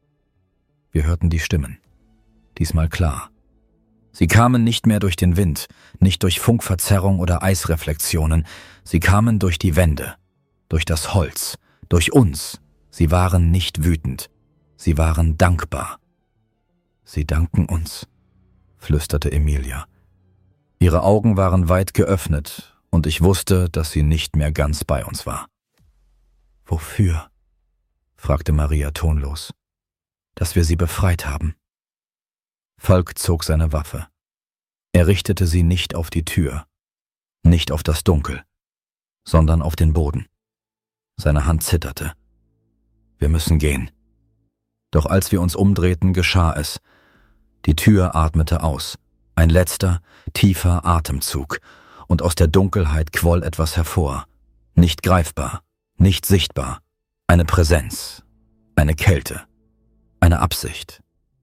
A: Wir hörten die Stimmen. Diesmal klar. Sie kamen nicht mehr durch den Wind, nicht durch Funkverzerrung oder Eisreflexionen. Sie kamen durch die Wände, durch das Holz, durch uns. Sie waren nicht wütend. Sie waren dankbar. »Sie danken uns«, flüsterte Emilia. Ihre Augen waren weit geöffnet, und ich wusste, dass sie nicht mehr ganz bei uns war. »Wofür?« fragte Maria tonlos. »Dass wir sie befreit haben.« Falk zog seine Waffe. Er richtete sie nicht auf die Tür, nicht auf das Dunkel, sondern auf den Boden. Seine Hand zitterte. »Wir müssen gehen.« Doch als wir uns umdrehten, geschah es. Die Tür atmete aus. Ein letzter, tiefer Atemzug. und aus der Dunkelheit quoll etwas hervor. Nicht greifbar, nicht sichtbar. Eine Präsenz, eine Kälte, eine Absicht.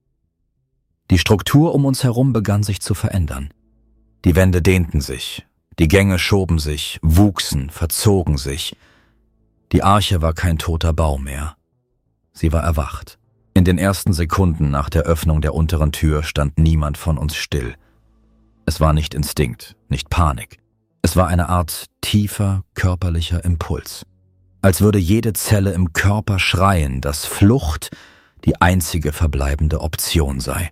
A: Die Struktur um uns herum begann sich zu verändern. Die Wände dehnten sich, die Gänge schoben sich, wuchsen, verzogen sich. Die Arche war kein toter Bau mehr. Sie war erwacht. In den ersten Sekunden nach der Öffnung der unteren Tür stand niemand von uns still. Es war nicht Instinkt, nicht Panik. Es war eine Art tiefer körperlicher Impuls. Als würde jede Zelle im Körper schreien, dass Flucht die einzige verbleibende Option sei.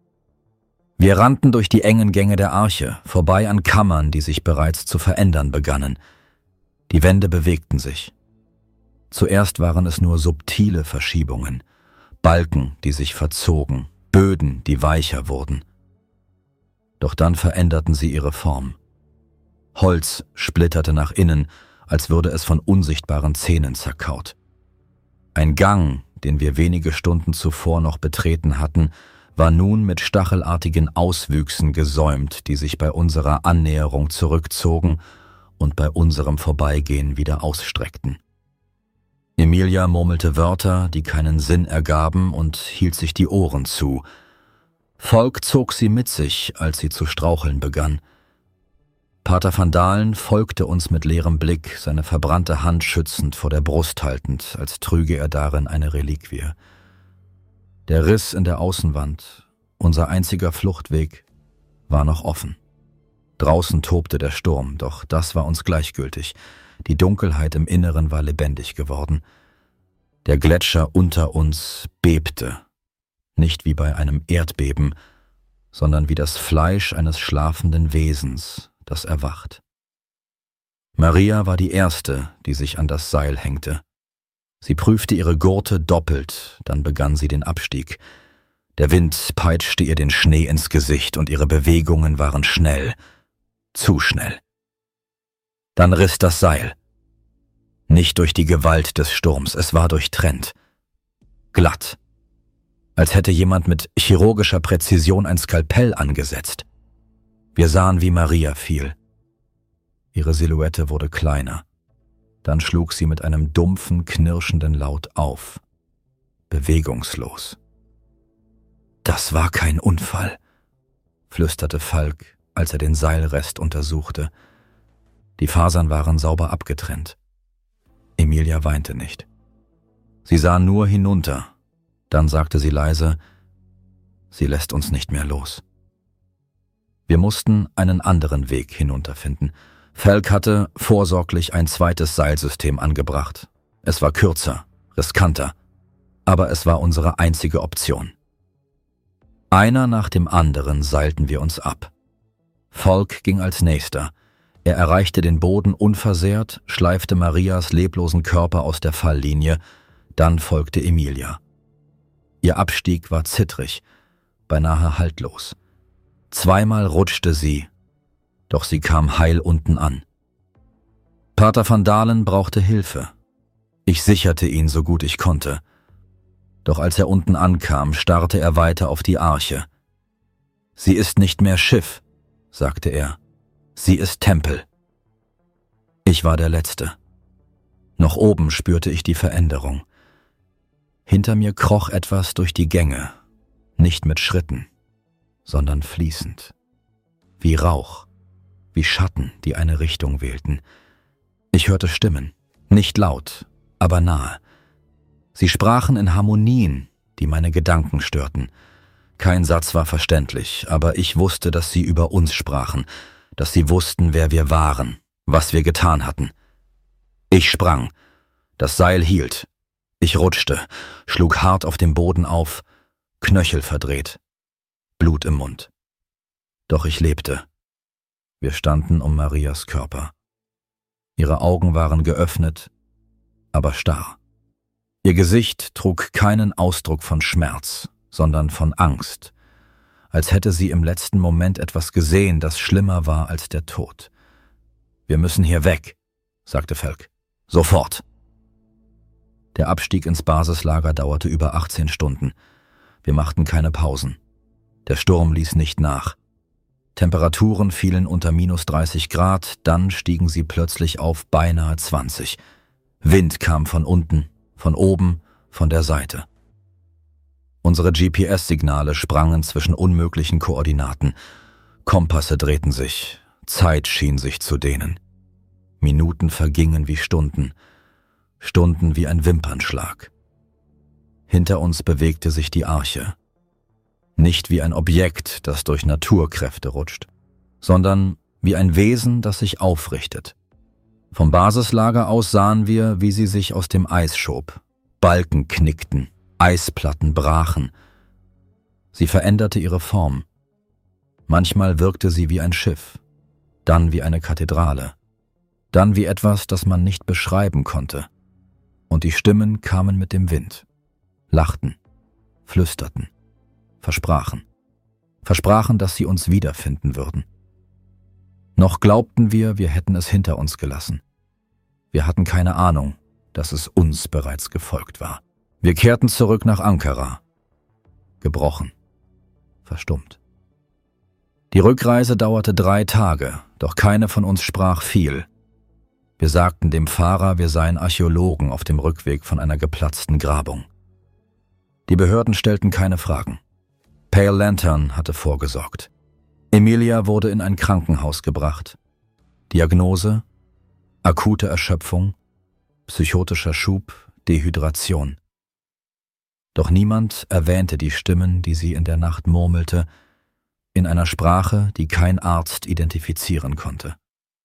A: Wir rannten durch die engen Gänge der Arche, vorbei an Kammern, die sich bereits zu verändern begannen. Die Wände bewegten sich. Zuerst waren es nur subtile Verschiebungen, Balken, die sich verzogen, Böden, die weicher wurden. Doch dann veränderten sie ihre Form. Holz splitterte nach innen, als würde es von unsichtbaren Zähnen zerkaut. Ein Gang, den wir wenige Stunden zuvor noch betreten hatten, war nun mit stachelartigen Auswüchsen gesäumt, die sich bei unserer Annäherung zurückzogen und bei unserem Vorbeigehen wieder ausstreckten. Emilia murmelte Wörter, die keinen Sinn ergaben, und hielt sich die Ohren zu. Volk zog sie mit sich, als sie zu straucheln begann. Pater van Dalen folgte uns mit leerem Blick, seine verbrannte Hand schützend vor der Brust haltend, als trüge er darin eine Reliquie. Der Riss in der Außenwand, unser einziger Fluchtweg, war noch offen. Draußen tobte der Sturm, doch das war uns gleichgültig. Die Dunkelheit im Inneren war lebendig geworden. Der Gletscher unter uns bebte, nicht wie bei einem Erdbeben, sondern wie das Fleisch eines schlafenden Wesens, das erwacht. Maria war die Erste, die sich an das Seil hängte. Sie prüfte ihre Gurte doppelt, dann begann sie den Abstieg. Der Wind peitschte ihr den Schnee ins Gesicht und ihre Bewegungen waren schnell, zu schnell. Dann riss das Seil. Nicht durch die Gewalt des Sturms, es war durchtrennt. Glatt. Als hätte jemand mit chirurgischer Präzision ein Skalpell angesetzt. Wir sahen, wie Maria fiel. Ihre Silhouette wurde kleiner. Dann schlug sie mit einem dumpfen, knirschenden Laut auf. Bewegungslos. »Das war kein Unfall«, flüsterte Falk, als er den Seilrest untersuchte. Die Fasern waren sauber abgetrennt. Emilia weinte nicht. Sie sah nur hinunter. Dann sagte sie leise, sie lässt uns nicht mehr los. Wir mussten einen anderen Weg hinunterfinden. Falk hatte vorsorglich ein zweites Seilsystem angebracht. Es war kürzer, riskanter, aber es war unsere einzige Option. Einer nach dem anderen seilten wir uns ab. Falk ging als nächster. Er erreichte den Boden unversehrt, schleifte Marias leblosen Körper aus der Falllinie, dann folgte Emilia. Ihr Abstieg war zittrig, beinahe haltlos. Zweimal rutschte sie, doch sie kam heil unten an. Pater van Dalen brauchte Hilfe. Ich sicherte ihn so gut ich konnte. Doch als er unten ankam, starrte er weiter auf die Arche. »Sie ist nicht mehr Schiff«, sagte er. »Sie ist Tempel.« Ich war der Letzte. Noch oben spürte ich die Veränderung. Hinter mir kroch etwas durch die Gänge, nicht mit Schritten, sondern fließend. Wie Rauch, wie Schatten, die eine Richtung wählten. Ich hörte Stimmen, nicht laut, aber nahe. Sie sprachen in Harmonien, die meine Gedanken störten. Kein Satz war verständlich, aber ich wusste, dass sie über uns sprachen, dass sie wussten, wer wir waren, was wir getan hatten. Ich sprang, das Seil hielt. Ich rutschte, schlug hart auf dem Boden auf, Knöchel verdreht, Blut im Mund. Doch ich lebte. Wir standen um Marias Körper. Ihre Augen waren geöffnet, aber starr. Ihr Gesicht trug keinen Ausdruck von Schmerz, sondern von Angst, als hätte sie im letzten Moment etwas gesehen, das schlimmer war als der Tod. »Wir müssen hier weg«, sagte Falk. »Sofort!« Der Abstieg ins Basislager dauerte über 18 Stunden. Wir machten keine Pausen. Der Sturm ließ nicht nach. Temperaturen fielen unter -30 Grad, dann stiegen sie plötzlich auf beinahe 20. Wind kam von unten, von oben, von der Seite. Unsere GPS-Signale sprangen zwischen unmöglichen Koordinaten. Kompasse drehten sich, Zeit schien sich zu dehnen. Minuten vergingen wie Stunden, Stunden wie ein Wimpernschlag. Hinter uns bewegte sich die Arche. Nicht wie ein Objekt, das durch Naturkräfte rutscht, sondern wie ein Wesen, das sich aufrichtet. Vom Basislager aus sahen wir, wie sie sich aus dem Eis schob. Balken knickten, Eisplatten brachen. Sie veränderte ihre Form. Manchmal wirkte sie wie ein Schiff, dann wie eine Kathedrale, dann wie etwas, das man nicht beschreiben konnte. Und die Stimmen kamen mit dem Wind, lachten, flüsterten, versprachen, dass sie uns wiederfinden würden. Noch glaubten wir hätten es hinter uns gelassen. Wir hatten keine Ahnung, dass es uns bereits gefolgt war. Wir kehrten zurück nach Ankara, gebrochen, verstummt. Die Rückreise dauerte 3 Tage, doch keine von uns sprach viel. Wir sagten dem Fahrer, wir seien Archäologen auf dem Rückweg von einer geplatzten Grabung. Die Behörden stellten keine Fragen. Pale Lantern hatte vorgesorgt. Emilia wurde in ein Krankenhaus gebracht. Diagnose: akute Erschöpfung, psychotischer Schub, Dehydration. Doch niemand erwähnte die Stimmen, die sie in der Nacht murmelte, in einer Sprache, die kein Arzt identifizieren konnte.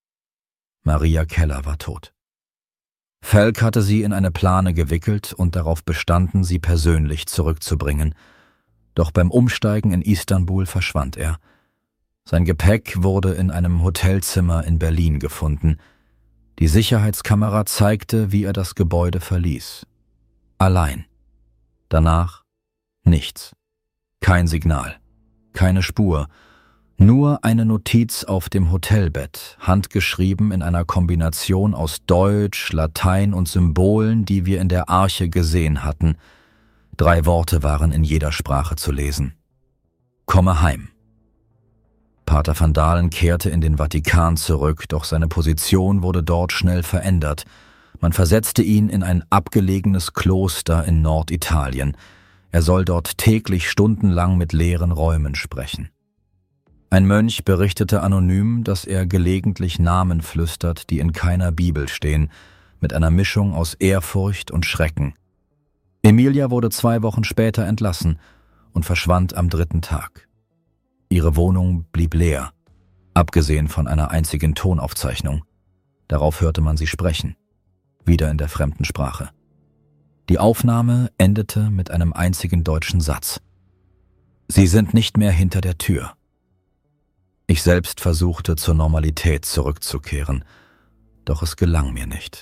A: Maria Keller war tot. Falk hatte sie in eine Plane gewickelt und darauf bestanden, sie persönlich zurückzubringen. Doch beim Umsteigen in Istanbul verschwand er. Sein Gepäck wurde in einem Hotelzimmer in Berlin gefunden. Die Sicherheitskamera zeigte, wie er das Gebäude verließ. Allein. Danach nichts. Kein Signal. Keine Spur. Nur eine Notiz auf dem Hotelbett, handgeschrieben in einer Kombination aus Deutsch, Latein und Symbolen, die wir in der Arche gesehen hatten. 3 Worte waren in jeder Sprache zu lesen. Komme heim. Pater van Dalen kehrte in den Vatikan zurück, doch seine Position wurde dort schnell verändert. Man versetzte ihn in ein abgelegenes Kloster in Norditalien. Er soll dort täglich stundenlang mit leeren Räumen sprechen. Ein Mönch berichtete anonym, dass er gelegentlich Namen flüstert, die in keiner Bibel stehen, mit einer Mischung aus Ehrfurcht und Schrecken. Emilia wurde 2 Wochen später entlassen und verschwand am 3. Tag. Ihre Wohnung blieb leer, abgesehen von einer einzigen Tonaufzeichnung. Darauf hörte man sie sprechen, wieder in der fremden Sprache. Die Aufnahme endete mit einem einzigen deutschen Satz. Sie sind nicht mehr hinter der Tür. Ich selbst versuchte, zur Normalität zurückzukehren, doch es gelang mir nicht.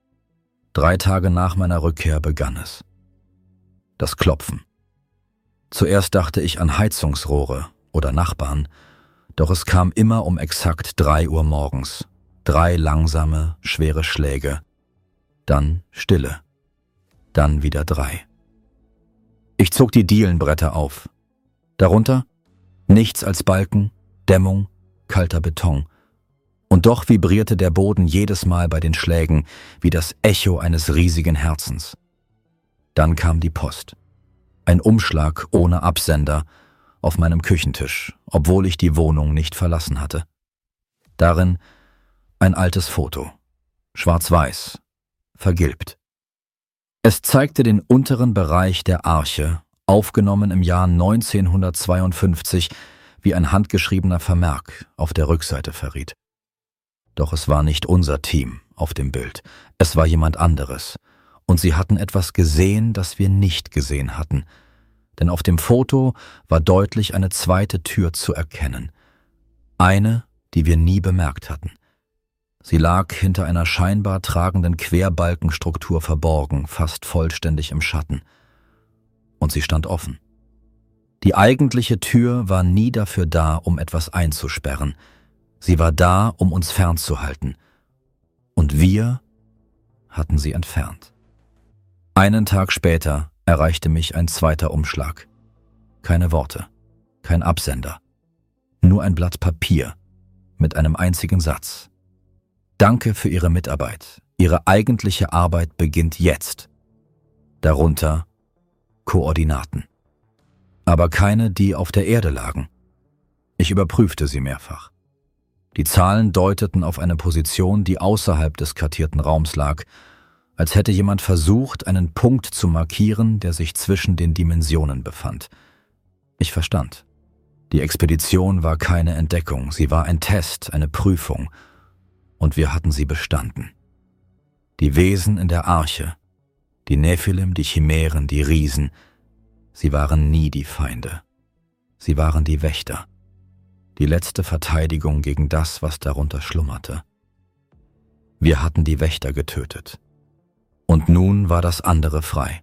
A: 3 Tage nach meiner Rückkehr begann es. Das Klopfen. Zuerst dachte ich an Heizungsrohre oder Nachbarn, doch es kam immer um exakt 3 Uhr morgens. 3 langsame, schwere Schläge. Dann Stille. Dann wieder 3. Ich zog die Dielenbretter auf. Darunter nichts als Balken, Dämmung, kalter Beton. Und doch vibrierte der Boden jedes Mal bei den Schlägen wie das Echo eines riesigen Herzens. Dann kam die Post. Ein Umschlag ohne Absender auf meinem Küchentisch, obwohl ich die Wohnung nicht verlassen hatte. Darin ein altes Foto, schwarz-weiß, vergilbt. Es zeigte den unteren Bereich der Arche, aufgenommen im Jahr 1952, wie ein handgeschriebener Vermerk auf der Rückseite verriet. Doch es war nicht unser Team auf dem Bild, es war jemand anderes. Und sie hatten etwas gesehen, das wir nicht gesehen hatten. Denn auf dem Foto war deutlich eine zweite Tür zu erkennen. Eine, die wir nie bemerkt hatten. Sie lag hinter einer scheinbar tragenden Querbalkenstruktur verborgen, fast vollständig im Schatten. Und sie stand offen. Die eigentliche Tür war nie dafür da, um etwas einzusperren. Sie war da, um uns fernzuhalten. Und wir hatten sie entfernt. Einen Tag später erreichte mich ein zweiter Umschlag. Keine Worte, kein Absender. nur ein Blatt Papier mit einem einzigen Satz. Danke für Ihre Mitarbeit. Ihre eigentliche Arbeit beginnt jetzt. Darunter Koordinaten. Aber keine, die auf der Erde lagen. Ich überprüfte sie mehrfach. Die Zahlen deuteten auf eine Position, die außerhalb des kartierten Raums lag, als hätte jemand versucht, einen Punkt zu markieren, der sich zwischen den Dimensionen befand. Ich verstand. Die Expedition war keine Entdeckung, sie war ein Test, eine Prüfung, und wir hatten sie bestanden. Die Wesen in der Arche, die Nephilim, die Chimären, die Riesen, sie waren nie die Feinde. Sie waren die Wächter. Die letzte Verteidigung gegen das, was darunter schlummerte. Wir hatten die Wächter getötet. Und nun war das andere frei.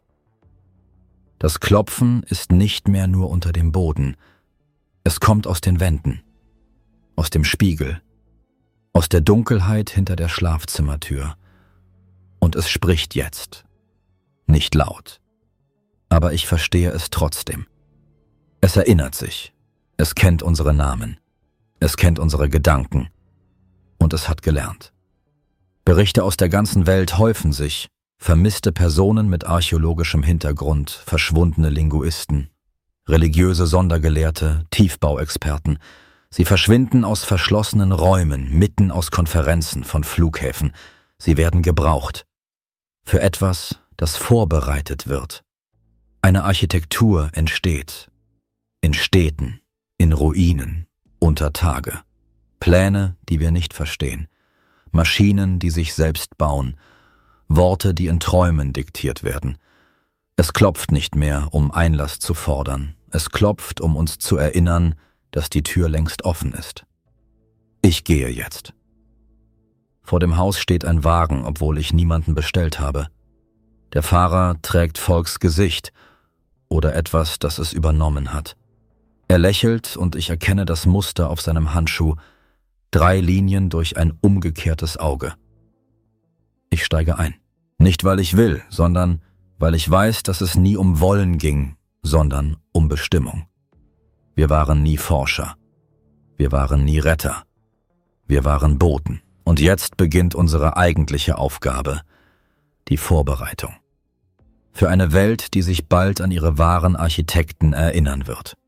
A: Das Klopfen ist nicht mehr nur unter dem Boden. Es kommt aus den Wänden, aus dem Spiegel, aus der Dunkelheit hinter der Schlafzimmertür. Und es spricht jetzt. Nicht laut. Aber ich verstehe es trotzdem. Es erinnert sich. Es kennt unsere Namen. Es kennt unsere Gedanken. Und es hat gelernt. Berichte aus der ganzen Welt häufen sich. Vermisste Personen mit archäologischem Hintergrund, verschwundene Linguisten, religiöse Sondergelehrte, Tiefbauexperten. Sie verschwinden aus verschlossenen Räumen, mitten aus Konferenzen von Flughäfen. Sie werden gebraucht. Für etwas, das vorbereitet wird. Eine Architektur entsteht. In Städten, in Ruinen, unter Tage. Pläne, die wir nicht verstehen. Maschinen, die sich selbst bauen. Worte, die in Träumen diktiert werden. Es klopft nicht mehr, um Einlass zu fordern. Es klopft, um uns zu erinnern, dass die Tür längst offen ist. Ich gehe jetzt. Vor dem Haus steht ein Wagen, obwohl ich niemanden bestellt habe. Der Fahrer trägt Volks Gesicht oder etwas, das es übernommen hat. Er lächelt und ich erkenne das Muster auf seinem Handschuh, 3 Linien durch ein umgekehrtes Auge. Ich steige ein. Nicht, weil ich will, sondern weil ich weiß, dass es nie um Wollen ging, sondern um Bestimmung. Wir waren nie Forscher. Wir waren nie Retter. Wir waren Boten. Und jetzt beginnt unsere eigentliche Aufgabe, die Vorbereitung. Für eine Welt, die sich bald an ihre wahren Architekten erinnern wird.